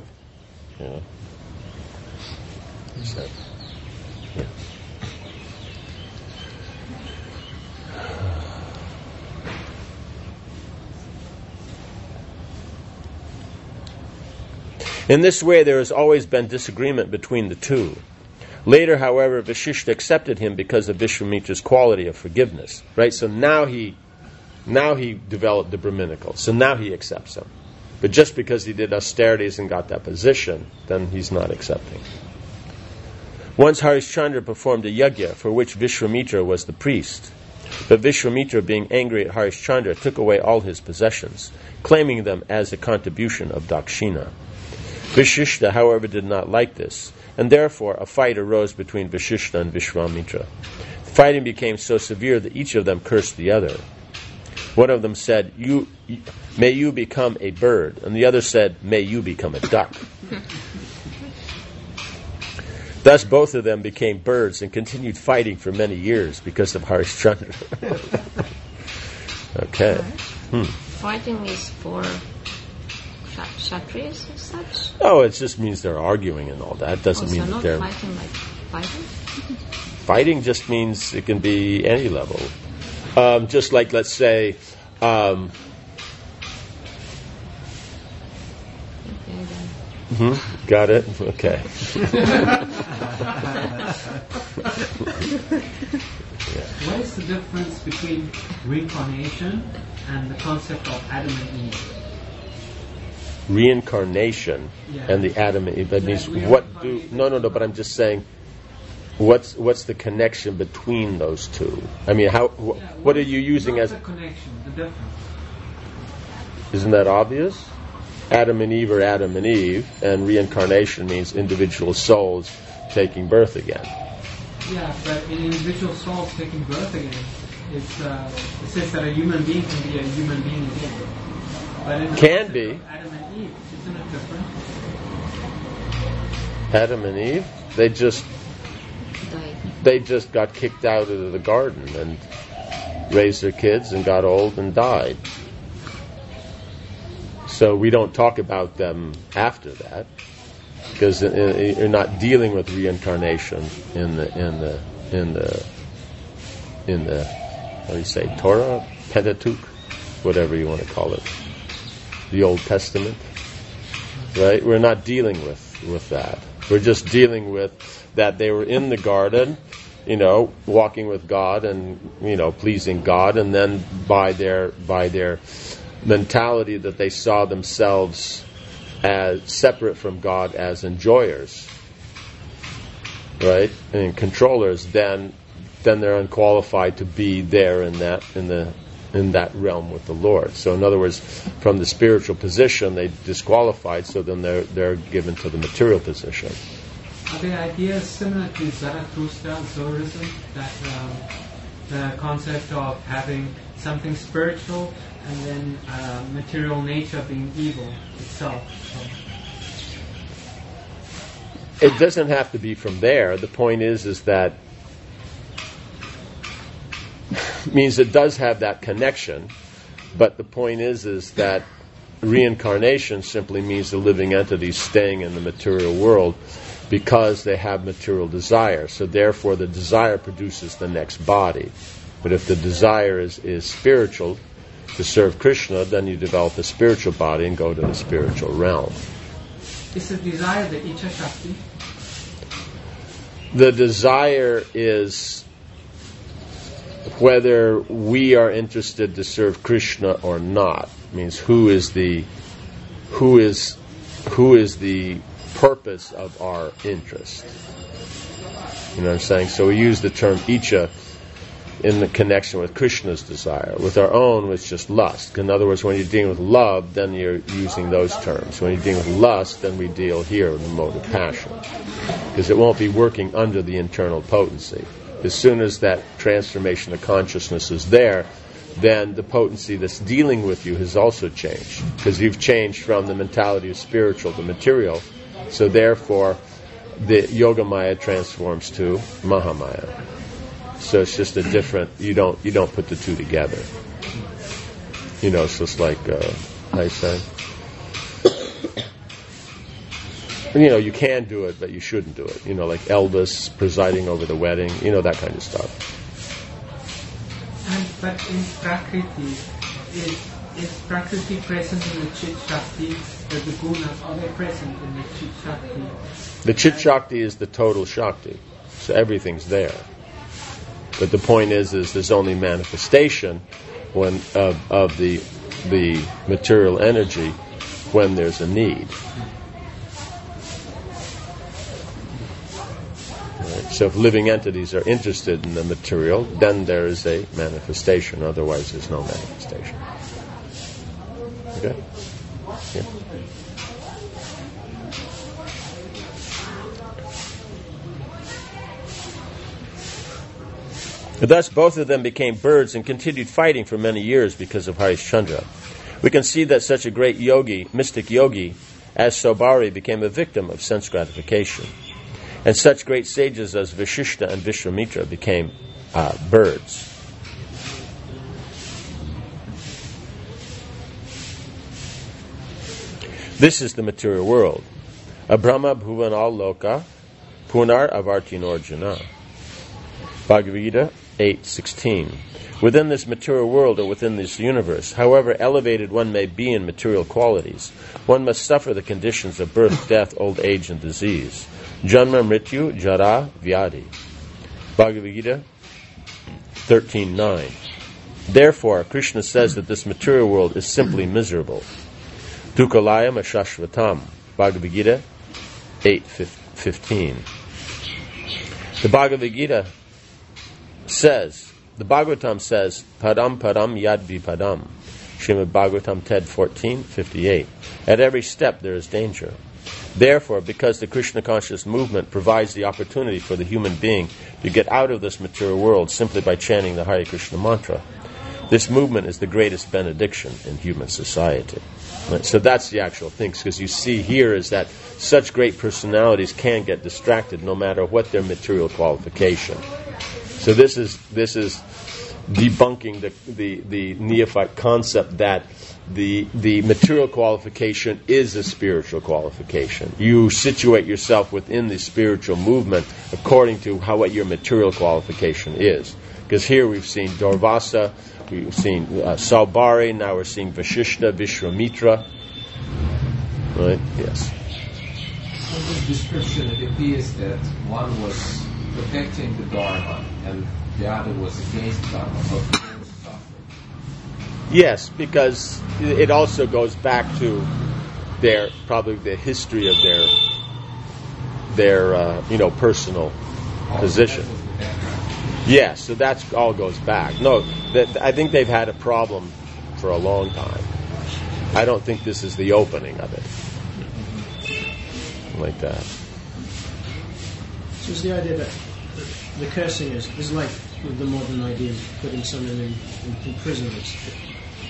So, yeah. In this way, there has always been disagreement between the two. Later, however, Vasishta accepted him because of Vishwamitra's quality of forgiveness. Right? So now he developed the Brahminical. So now he accepts him. But just because he did austerities and got that position, then he's not accepting. Once Harishchandra performed a yajna for which Vishwamitra was the priest. But Vishwamitra, being angry at Harishchandra, took away all his possessions, claiming them as a contribution of Dakshina. Vasishta, however, did not like this, and therefore a fight arose between Vasishta and Vishwamitra. The fighting became so severe that each of them cursed the other. One of them said, "May you become a bird," and the other said, "May you become a duck." Thus both of them became birds and continued fighting for many years because of Harishchandra. Okay. Fighting is for Kshatriyas as such? Oh, it just means they're arguing and all that. It doesn't mean that they're... fighting like fighting? Fighting just means it can be any level. Just like, let's say... Got it? Okay. What is the difference between reincarnation and the concept of Adam and Eve? Reincarnation and the Adam and Eve. That means what do... No, but I'm just saying, what's the connection between those two? I mean, what are you using as... the connection, the difference. Isn't that obvious? Adam and Eve are Adam and Eve, and reincarnation means individual souls taking birth again. Yeah, but in individual souls taking birth again, it says that a human being can be a human being again. But in the can be. Adam and Eve, isn't it different? Adam and Eve, they just got kicked out of the garden and raised their kids and got old and died. So we don't talk about them after that, because you're not dealing with reincarnation in the how do you say, Torah, Pentateuch, whatever you want to call it, the Old Testament, right? We're not dealing with that. We're just dealing with that they were in the garden, walking with God and pleasing God, and then by their mentality that they saw themselves as separate from God as enjoyers, right, and controllers, then they're unqualified to be there in that realm with the Lord. So in other words, from the spiritual position they disqualified, so then they're given to the material position. Are the ideas similar to Zarathustra, Zoroism, that the concept of having something spiritual and then material nature being evil itself? It doesn't have to be from there. The point is that means it does have that connection, but the point is that reincarnation simply means the living entities staying in the material world because they have material desire. So therefore the desire produces the next body. But if the desire is spiritual, to serve Krishna, then you develop a spiritual body and go to the spiritual realm. Is the desire the Icha Shakti? The desire is whether we are interested to serve Krishna or not. It means who is the purpose of our interest. You know what I'm saying? So we use the term Icha in the connection with Krishna's desire. With our own, it's just lust. In other words, when you're dealing with love, then you're using those terms. When you're dealing with lust, then we deal here with the mode of passion. Because it won't be working under the internal potency. As soon as that transformation of consciousness is there, then the potency that's dealing with you has also changed. Because you've changed from the mentality of spiritual to material. So therefore, the Yogamaya transforms to Mahamaya. So it's just a different. You don't put the two together. You know, it's just like I say. You know, you can do it, but you shouldn't do it. You know, like Elvis presiding over the wedding. You know, that kind of stuff. But in Prakriti, is Prakriti present in the Chit Shakti? The gunas, are they present in the Chit Shakti? The Chit Shakti is the total Shakti, so everything's there. But the point is there's only manifestation when of the material energy when there's a need. Right. So if living entities are interested in the material, then there is a manifestation. Otherwise, there's no manifestation. Okay? Yeah. Thus, both of them became birds and continued fighting for many years because of Harishchandra. We can see that such a great yogi, mystic yogi, as Saubhari became a victim of sense gratification. And such great sages as Vishishta and Vishwamitra became birds. This is the material world. Abrahma bhuvanal loka punar avartinorjuna. Bhagavad Gita 8:16. Within this material world or within this universe, however elevated one may be in material qualities, one must suffer the conditions of birth, death, old age, and disease. Janma, mrityu, jara, vyadi. Bhagavad Gita 13:9. Therefore, Krishna says that this material world is simply miserable. Dukhalayam ashashvatam. Bhagavad Gita 8:15. The Bhagavad Gita says, the Bhagavatam says, Padam Padam Yad Vipadam. Srimad Bhagavatam TED 14:58. At every step there is danger. Therefore, because the Krishna conscious movement provides the opportunity for the human being to get out of this material world simply by chanting the Hare Krishna mantra, this movement is the greatest benediction in human society. Right? So that's the actual thing, because you see here is that such great personalities can get distracted no matter what their material qualification. So this is debunking the neophyte concept that the material qualification is a spiritual qualification. You situate yourself within the spiritual movement according to what your material qualification is. Because here we've seen Durvasa, we've seen Saubhari, now we're seeing Vashishta, Vishwamitra. Right? Yes. From this description, it appears that one was protecting the Dharma and the other was against the Dharma, but both suffered. Yes, because it also goes back to probably the history of their personal position. Yes, so that all goes back. No, I think they've had a problem for a long time. I don't think this is the opening of it. Like that. So it's the idea that the cursing is like with the modern idea of putting someone in prison.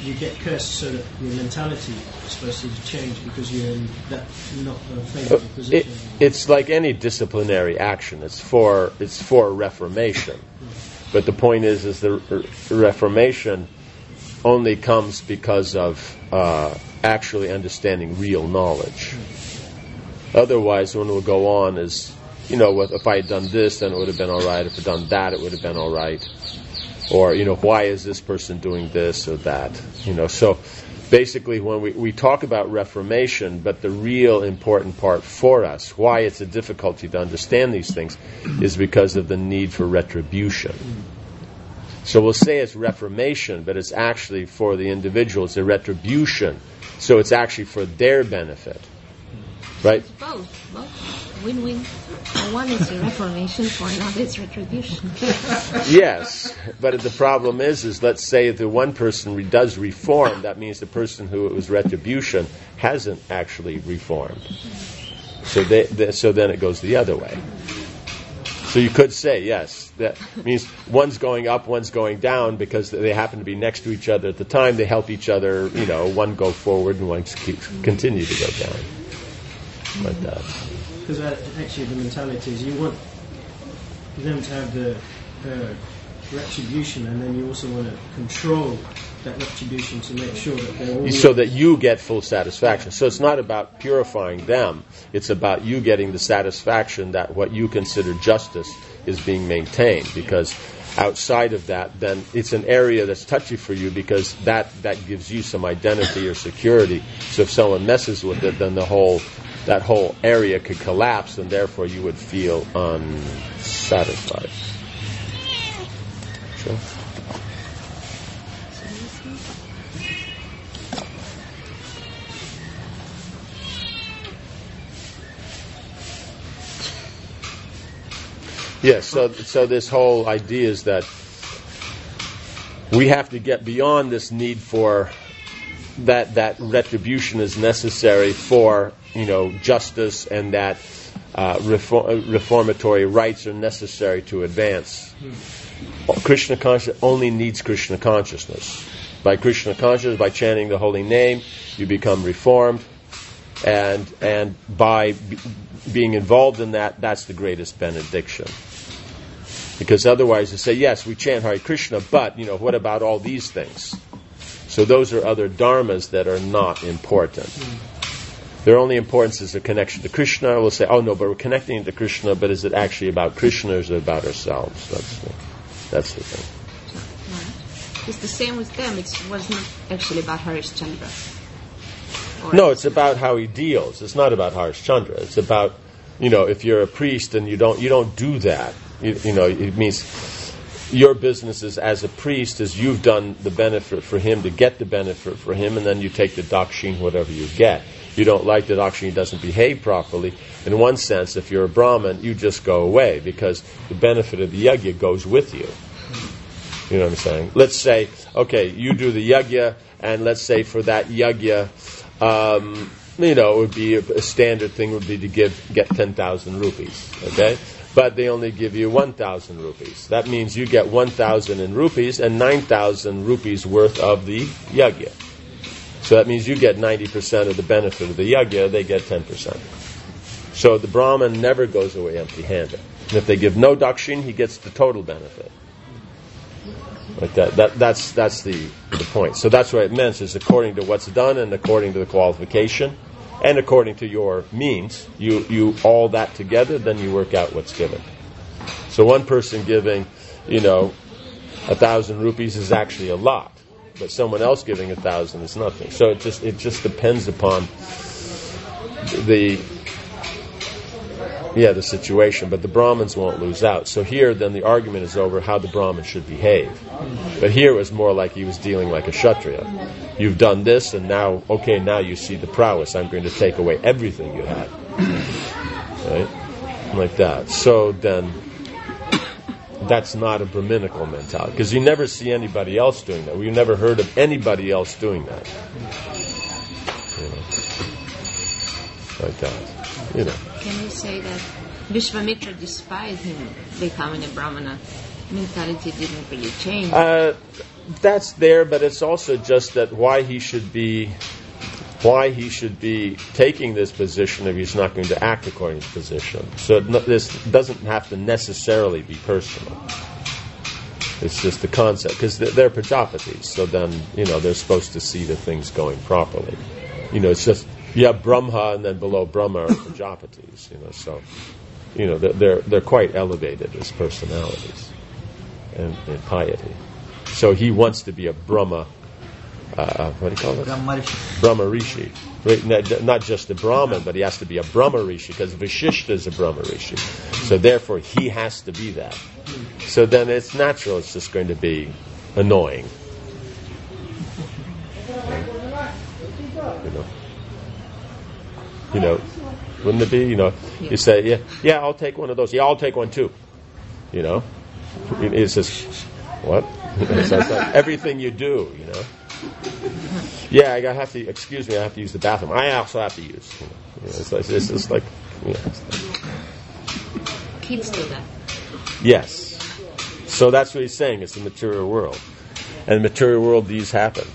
you get cursed so that your mentality is supposed to change because you're in that not favourable position. It's like any disciplinary action. It's for reformation. But the point is the reformation only comes because of actually understanding real knowledge. Otherwise, one will go on as, if I had done this, then it would have been all right. If I had done that, it would have been all right. Or, why is this person doing this or that? So basically when we talk about reformation, but the real important part for us, why it's a difficulty to understand these things, is because of the need for retribution. So we'll say it's reformation, but it's actually for the individual. It's a retribution. So it's actually for their benefit. Right? Both. Win-win. For one is reformation, for another it's retribution. Yes, but the problem is let's say the one person does reform, that means the person who it was retribution hasn't actually reformed. So so then it goes the other way. So you could say, yes, that means one's going up, one's going down because they happen to be next to each other at the time. They help each other, one go forward and one continue to go down. Like that. Because actually the mentality is you want them to have the retribution, and then you also want to control that retribution to make sure that they're all... So that you get full satisfaction. So it's not about purifying them. It's about you getting the satisfaction that what you consider justice is being maintained. Because outside of that, then it's an area that's touchy for you because that gives you some identity or security. So if someone messes with it, then that whole area could collapse, and therefore you would feel unsatisfied. Sure. Yes, so this whole idea is that we have to get beyond this need for that retribution is necessary for justice, and that reformatory rights are necessary to advance. Krishna consciousness only needs Krishna consciousness. By Krishna consciousness, by chanting the holy name, you become reformed, and by being involved in that, that's the greatest benediction. Because otherwise you say, yes, we chant Hare Krishna, but, what about all these things? So those are other dharmas that are not important. Their only importance is the connection to Krishna. We'll say, oh no, but we're connecting to Krishna, but is it actually about Krishna or is it about ourselves? That's the thing. It's the same with them. It wasn't actually about Harishchandra. No, it's about how he deals. It's not about Harishchandra. It's about, if you're a priest and you don't do that. It means your business is as a priest is you've done the benefit for him to get the benefit for him, and then you take the dakshin, whatever you get. You don't like the dakshin, he doesn't behave properly. In one sense, if you're a Brahmin, you just go away because the benefit of the yajna goes with you. You know what I'm saying? Let's say, okay, you do the yajna, and let's say for that yajna, it would be a standard thing would be to get 10,000 rupees. Okay. But they only give you 1,000 rupees. That means you get 1,000 in rupees and 9,000 rupees worth of the yajna. So that means you get 90% of the benefit of the yajna, they get 10%. So the Brahmin never goes away empty-handed. And if they give no dakshin, he gets the total benefit. Like that's the point. So that's what it meant, is according to what's done and according to the qualification. And according to your means, you all that together, then you work out what's given. So one person giving, 1,000 rupees is actually a lot, but someone else giving 1,000 is nothing. So it just depends upon the situation. But the Brahmins won't lose out. So here, then the argument is over how the Brahmin should behave. But here it was more like he was dealing like a Kshatriya. You've done this, and now you see the prowess. I'm going to take away everything you had. Right? Like that. So then, that's not a Brahminical mentality. Because you never see anybody else doing that. We've never heard of anybody else doing that. Like that. Can you say that Vishwamitra despised him becoming a Brahmana mentality didn't really change. That's there, but it's also just that why he should be taking this position if he's not going to act according to the position. So this doesn't have to necessarily be personal. It's just the concept, because they're Prajapatis, so then, they're supposed to see the things going properly. It's just, you have Brahma, and then below Brahma are Prajapatis, so, they're quite elevated as personalities in piety. So he wants to be a Brahma, what do you call it? Brahma Rishi. Right? Not just a Brahman, but he has to be a Brahma Rishi, because Vashishta is a Brahma Rishi. So therefore he has to be that. So then it's natural, it's just going to be annoying. Wouldn't it be? You say, yeah, I'll take one of those. Yeah, I'll take one too. It's just, what? It's like everything you do, Yeah, I have to. Excuse me, I have to use the bathroom. I also have to use. It's like. Kids do that. Yes. So that's what he's saying. It's the material world, and in the material world, these happen.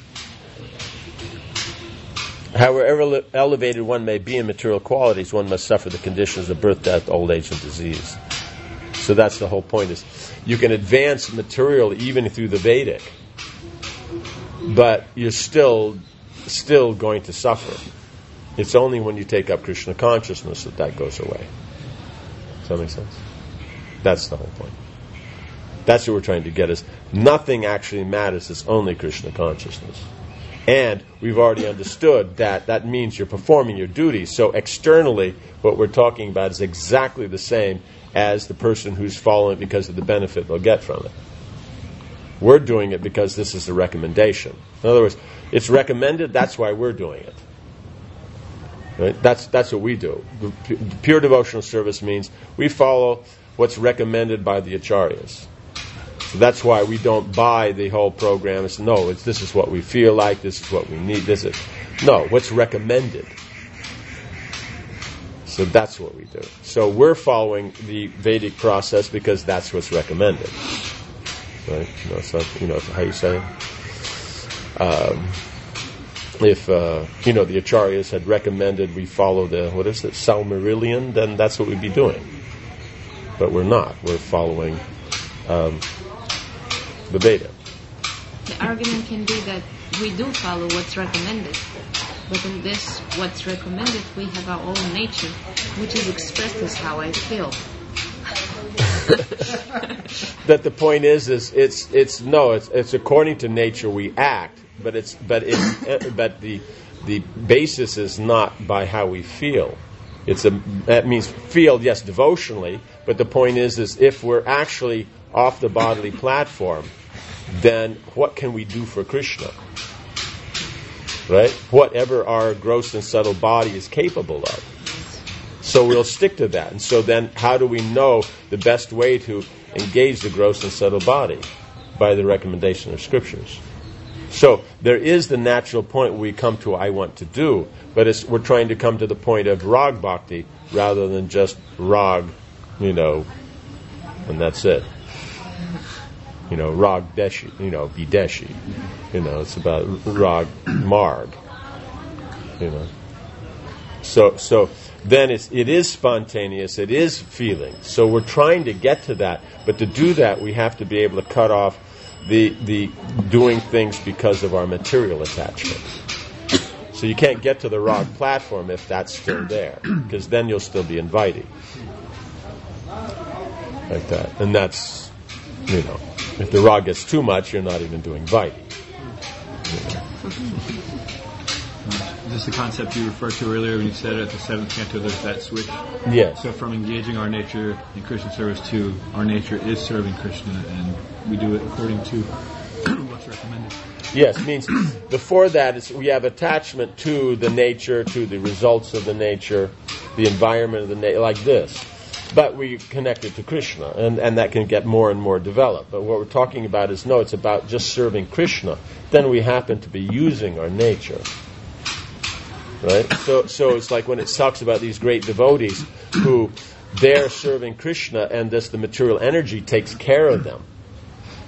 However elevated one may be in material qualities, one must suffer the conditions of birth, death, old age, and disease. So that's the whole point: is you can advance material even through the Vedic, but you're still going to suffer. It's only when you take up Krishna consciousness that goes away. Does that make sense? That's the whole point. That's what we're trying to get, is nothing actually matters, it's only Krishna consciousness. And we've already understood that means you're performing your duties. So externally, what we're talking about is exactly the same as the person who's following it because of the benefit they'll get from it. We're doing it because this is a recommendation. In other words, it's recommended, that's why we're doing it. Right? That's what we do. The pure devotional service means we follow what's recommended by the acharyas. So that's why we don't buy the whole program. This is what we feel like, this is what we need, what's recommended. So that's what we do. So we're following the Vedic process because that's what's recommended. Right? So how you say? If the acharyas had recommended we follow the Salmarillion, then that's what we'd be doing. But we're not. We're following the Veda. The argument can be that we do follow what's recommended, but in this what's recommended we have our own nature, which is expressed as how I feel. That the point is it's according to nature we act, but the basis is not by how we feel. That means feel, yes, devotionally, but the point is if we're actually off the bodily platform, then what can we do for Krishna? Right? Whatever our gross and subtle body is capable of. So we'll stick to that. And so then how do we know the best way to engage the gross and subtle body? By the recommendation of scriptures. So there is the natural point where we come to I want to do, but we're trying to come to the point of rag bhakti rather than just rag, and that's it. Rag deshi, bideshi. It's about rag marg. So then it is spontaneous, it is feeling. So we're trying to get to that, but to do that we have to be able to cut off the doing things because of our material attachment. So you can't get to the rag platform if that's still there, because then you'll still be inviting. Like that. And that's, if the rag gets too much, you're not even doing Vaidhi. Is this the concept you referred to earlier when you said at the 7th canto there's that switch? Yes. So from engaging our nature in Krishna service to our nature is serving Krishna, and we do it according to what's recommended. Yes, means before that we have attachment to the nature, to the results of the nature, the environment of the nature, like this. But we connect it to Krishna, and that can get more and more developed. But what we're talking about is, it's about just serving Krishna. Then we happen to be using our nature. Right? So it's like when it talks about these great devotees who they're serving Krishna, and the material energy takes care of them.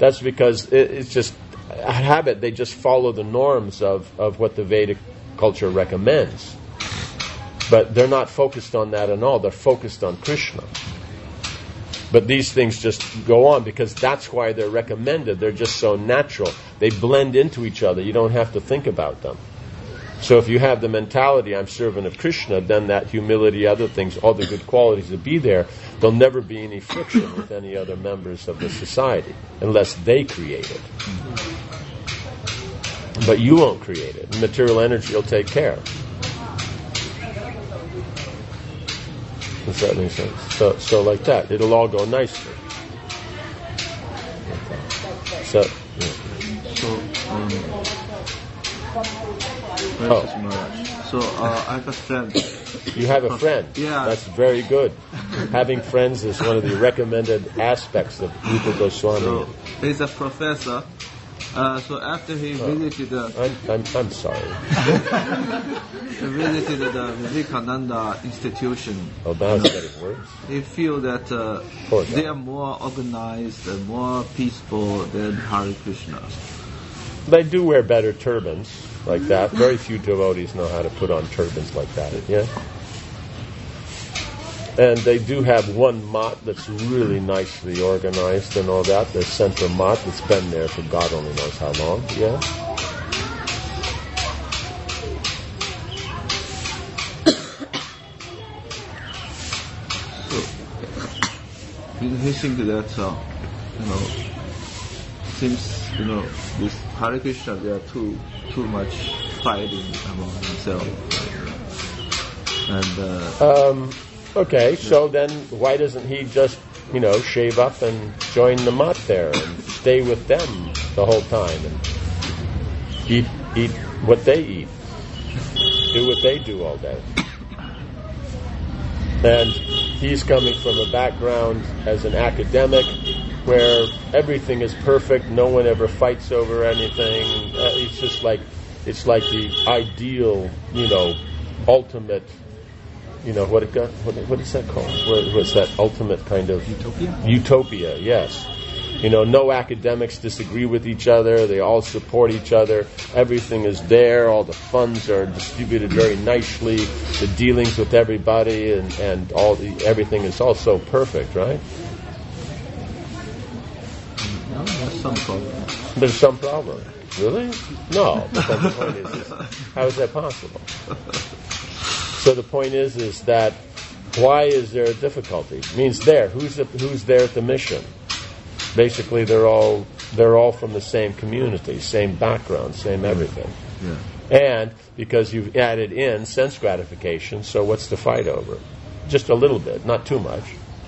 That's because it's just a habit. They just follow the norms of what the Vedic culture recommends. But they're not focused on that at all. They're focused on Krishna. But these things just go on because that's why they're recommended. They're just so natural. They blend into each other. You don't have to think about them. So if you have the mentality, I'm servant of Krishna, then that humility, other things, all the good qualities will be there. There'll never be any friction with any other members of the society unless they create it. But you won't create it. Material energy will take care. Does that make sense? So like that. It'll all go nicely. So, So I have a friend. You have a friend? Yeah. That's very good. Having friends is one of the recommended aspects of Rupa Goswami. So he's a professor. So after he visited I'm sorry. he visited the Vivekananda institution. Oh, now it's getting worse. He feel that they are more organized and more peaceful than Hare Krishna. They do wear better turbans like that. Very few devotees know how to put on turbans like that. Yeah. And they do have one mat that's really nicely organized and all that. The center mat that's been there for God only knows how long. Yeah. He thinks that seems with Hare Krishna there are too much fighting among themselves. And okay, so then why doesn't he just, shave up and join the mat there and stay with them the whole time and eat what they eat, do what they do all day? And he's coming from a background as an academic where everything is perfect, no one ever fights over anything. It's just like the ideal, ultimate. What is that called? What's that ultimate kind of utopia? Utopia, yes. No academics disagree with each other. They all support each other. Everything is there. All the funds are distributed very nicely. The dealings with everybody and everything is all so perfect, right? No, there's some problem. There's some problem. Really? No. But then the point is, how is that possible? So the point is that why is there a difficulty? It means there. Who's there at the mission? Basically, they're all from the same community, same background, same everything. Yeah. And because you've added in sense gratification, so what's the fight over? Just a little bit, not too much.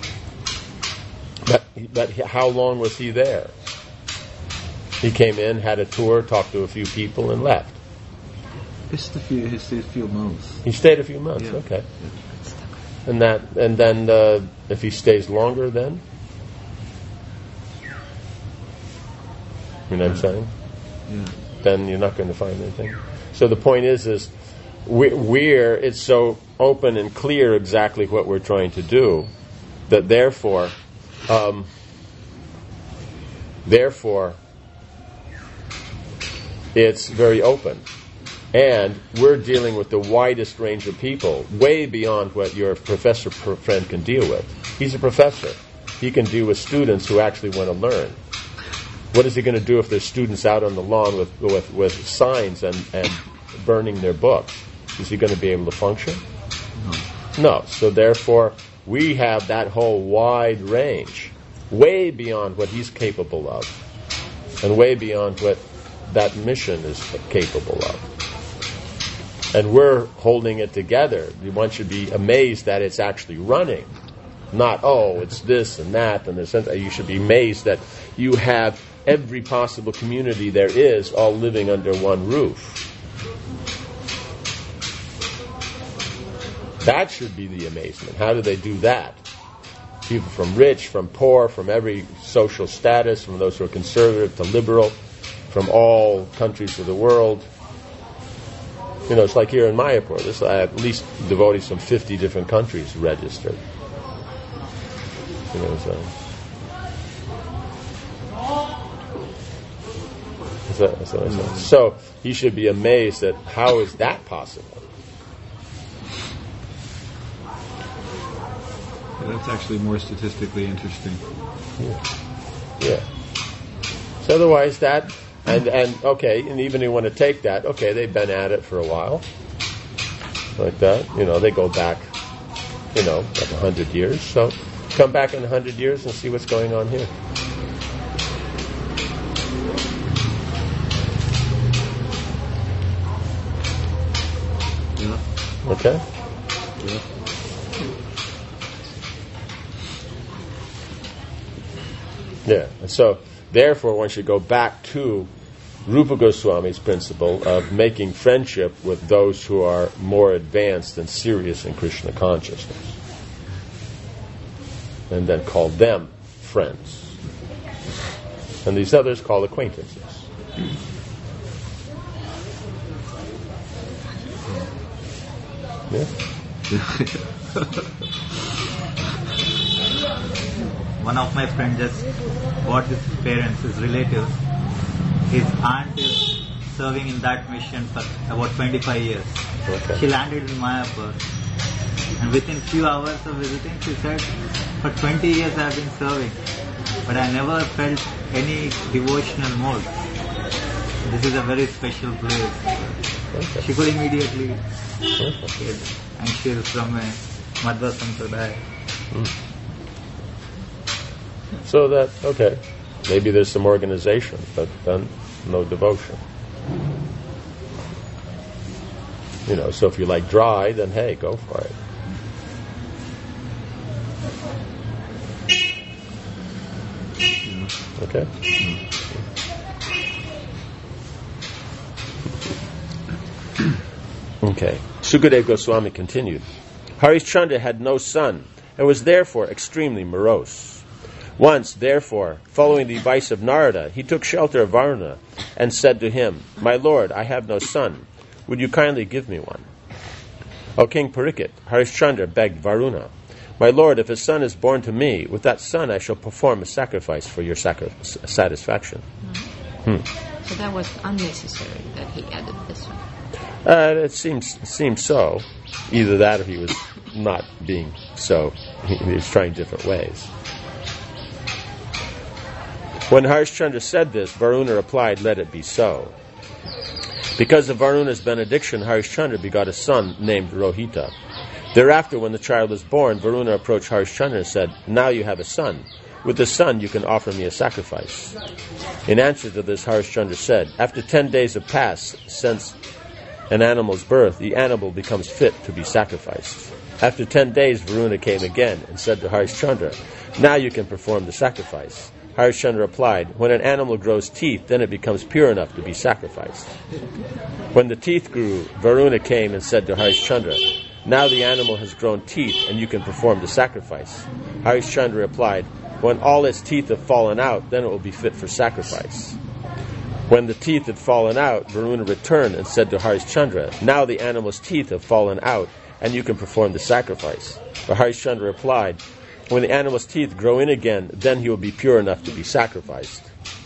But how long was he there? He came in, had a tour, talked to a few people, and left. He stayed a few months. He stayed a few months, Yeah. okay. And then if he stays longer, then you know what I'm saying? Yeah. Then you're not going to find anything. So the point is it's so open and clear exactly what we're trying to do that therefore it's very open. And we're dealing with the widest range of people, way beyond what your professor friend can deal with. He's a professor. He can deal with students who actually want to learn. What is he going to do if there's students out on the lawn with signs and burning their books? Is he going to be able to function? No. So therefore, we have that whole wide range, way beyond what he's capable of, and way beyond what that mission is capable of. And we're holding it together. One should be amazed that it's actually running. Not, it's this and that and this and that. You should be amazed that you have every possible community there is all living under one roof. That should be the amazement. How do they do that? People from rich, from poor, from every social status, from those who are conservative to liberal, from all countries of the world. It's like here in Mayapur. There's at least devotees from 50 different countries registered. So he should be amazed at how is that possible? That's actually more statistically interesting. Yeah. So otherwise that, and okay, and even if you want to take that, okay, they've been at it for a while. Like that, they go back, like 100 years. So come back in 100 years and see what's going on here. Yeah. Okay? Yeah. Yeah. And so, therefore, one should go back to Rupa Goswami's principle of making friendship with those who are more advanced and serious in Krishna consciousness. And then call them friends. And these others called acquaintances. Yeah? One of my friends just bought his parents, his relatives. His aunt is serving in that mission for about 25 years. Okay. She landed in Mayapur. And within few hours of visiting, she said, for 20 years I have been serving, but I never felt any devotional mode. This is a very special place. Okay. She could immediately get, and she is from a Madhva Sampradaya. So that, okay, maybe there's some organization, but then no devotion. So if you like dry, then hey, go for it. Okay? Okay. Sukadeva Goswami continued. Harishchandra had no son and was therefore extremely morose. Once, therefore, following the advice of Narada, he took shelter of Varuna and said to him, "My lord, I have no son. Would you kindly give me one?" O King Parikshit, Harishchandra begged Varuna, "My lord, if a son is born to me, with that son I shall perform a sacrifice for your satisfaction." So that was unnecessary that he added this one. It seems so. Either that or he was not being so. He was trying different ways. When Harishchandra said this, Varuna replied, "Let it be so." Because of Varuna's benediction, Harishchandra begot a son named Rohita. Thereafter, when the child was born, Varuna approached Harishchandra and said, "Now you have a son. With the son you can offer me a sacrifice." In answer to this, Harishchandra said, "After 10 days have passed since an animal's birth, the animal becomes fit to be sacrificed." After 10 days, Varuna came again and said to Harishchandra, "Now you can perform the sacrifice." Harishchandra replied, "When an animal grows teeth, then it becomes pure enough to be sacrificed." When the teeth grew, Varuna came and said to Harishchandra, "Now the animal has grown teeth and you can perform the sacrifice." Harishchandra replied, "When all its teeth have fallen out, then it will be fit for sacrifice." When the teeth had fallen out, Varuna returned and said to Harishchandra, "Now the animal's teeth have fallen out and you can perform the sacrifice." But Harishchandra replied, "When the animal's teeth grow in again, then he will be pure enough to be sacrificed."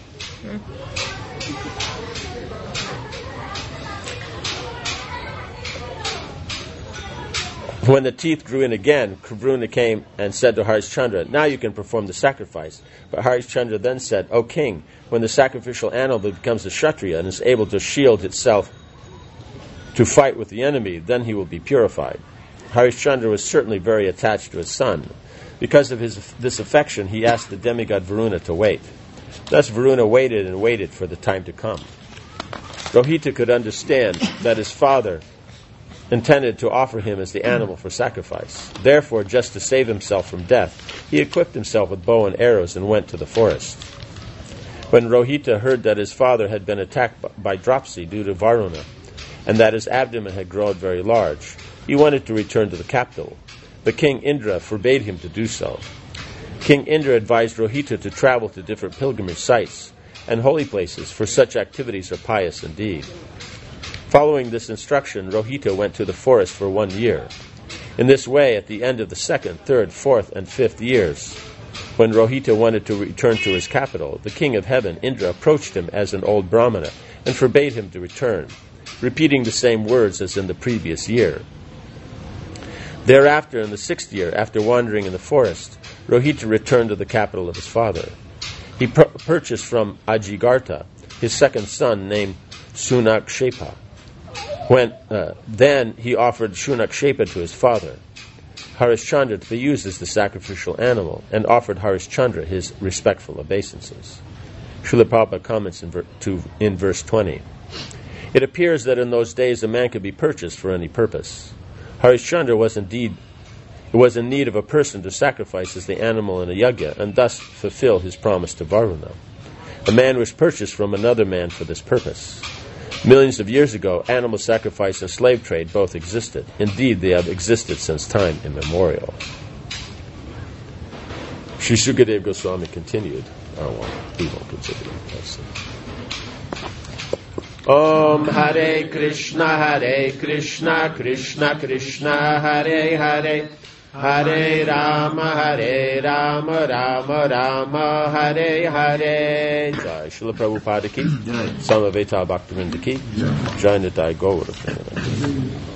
When the teeth grew in again, Varuna came and said to Harishchandra, "Now you can perform the sacrifice." But Harishchandra then said, "O king, when the sacrificial animal becomes a Kshatriya and is able to shield itself to fight with the enemy, then he will be purified." Harishchandra was certainly very attached to his son. Because of this affection, he asked the demigod Varuna to wait. Thus Varuna waited and waited for the time to come. Rohita could understand that his father intended to offer him as the animal for sacrifice. Therefore, just to save himself from death, he equipped himself with bow and arrows and went to the forest. When Rohita heard that his father had been attacked by dropsy due to Varuna, and that his abdomen had grown very large, he wanted to return to the capital. But King Indra forbade him to do so. King Indra advised Rohita to travel to different pilgrimage sites and holy places, for such activities are pious indeed. Following this instruction, Rohita went to the forest for 1 year. In this way, at the end of the 2nd, 3rd, 4th, and 5th years, when Rohita wanted to return to his capital, the king of heaven, Indra, approached him as an old Brahmana and forbade him to return, repeating the same words as in the previous year. Thereafter, in the 6th year, after wandering in the forest, Rohita returned to the capital of his father. He purchased from Ajigartha his second son named Sunakshepa. Then he offered Sunakshepa to his father, Harishchandra, to be used as the sacrificial animal, and offered Harishchandra his respectful obeisances. Srila Prabhupada comments in verse 20. It appears that in those days a man could be purchased for any purpose. Harishchandra was in need of a person to sacrifice as the animal in a yajna, and thus fulfill his promise to Varuna. A man was purchased from another man for this purpose. Millions of years ago, animal sacrifice and slave trade both existed. Indeed, they have existed since time immemorial. Sri Sukadeva Goswami continued. We won't continue. Om Hare Krishna, Krishna Krishna, Hare Hare, Hare Rama, Rama Rama, Hare Hare. Jai Srila Prabhupada ki, Samaveta Bhaktivinoda ki, Jai Nitai Gaura.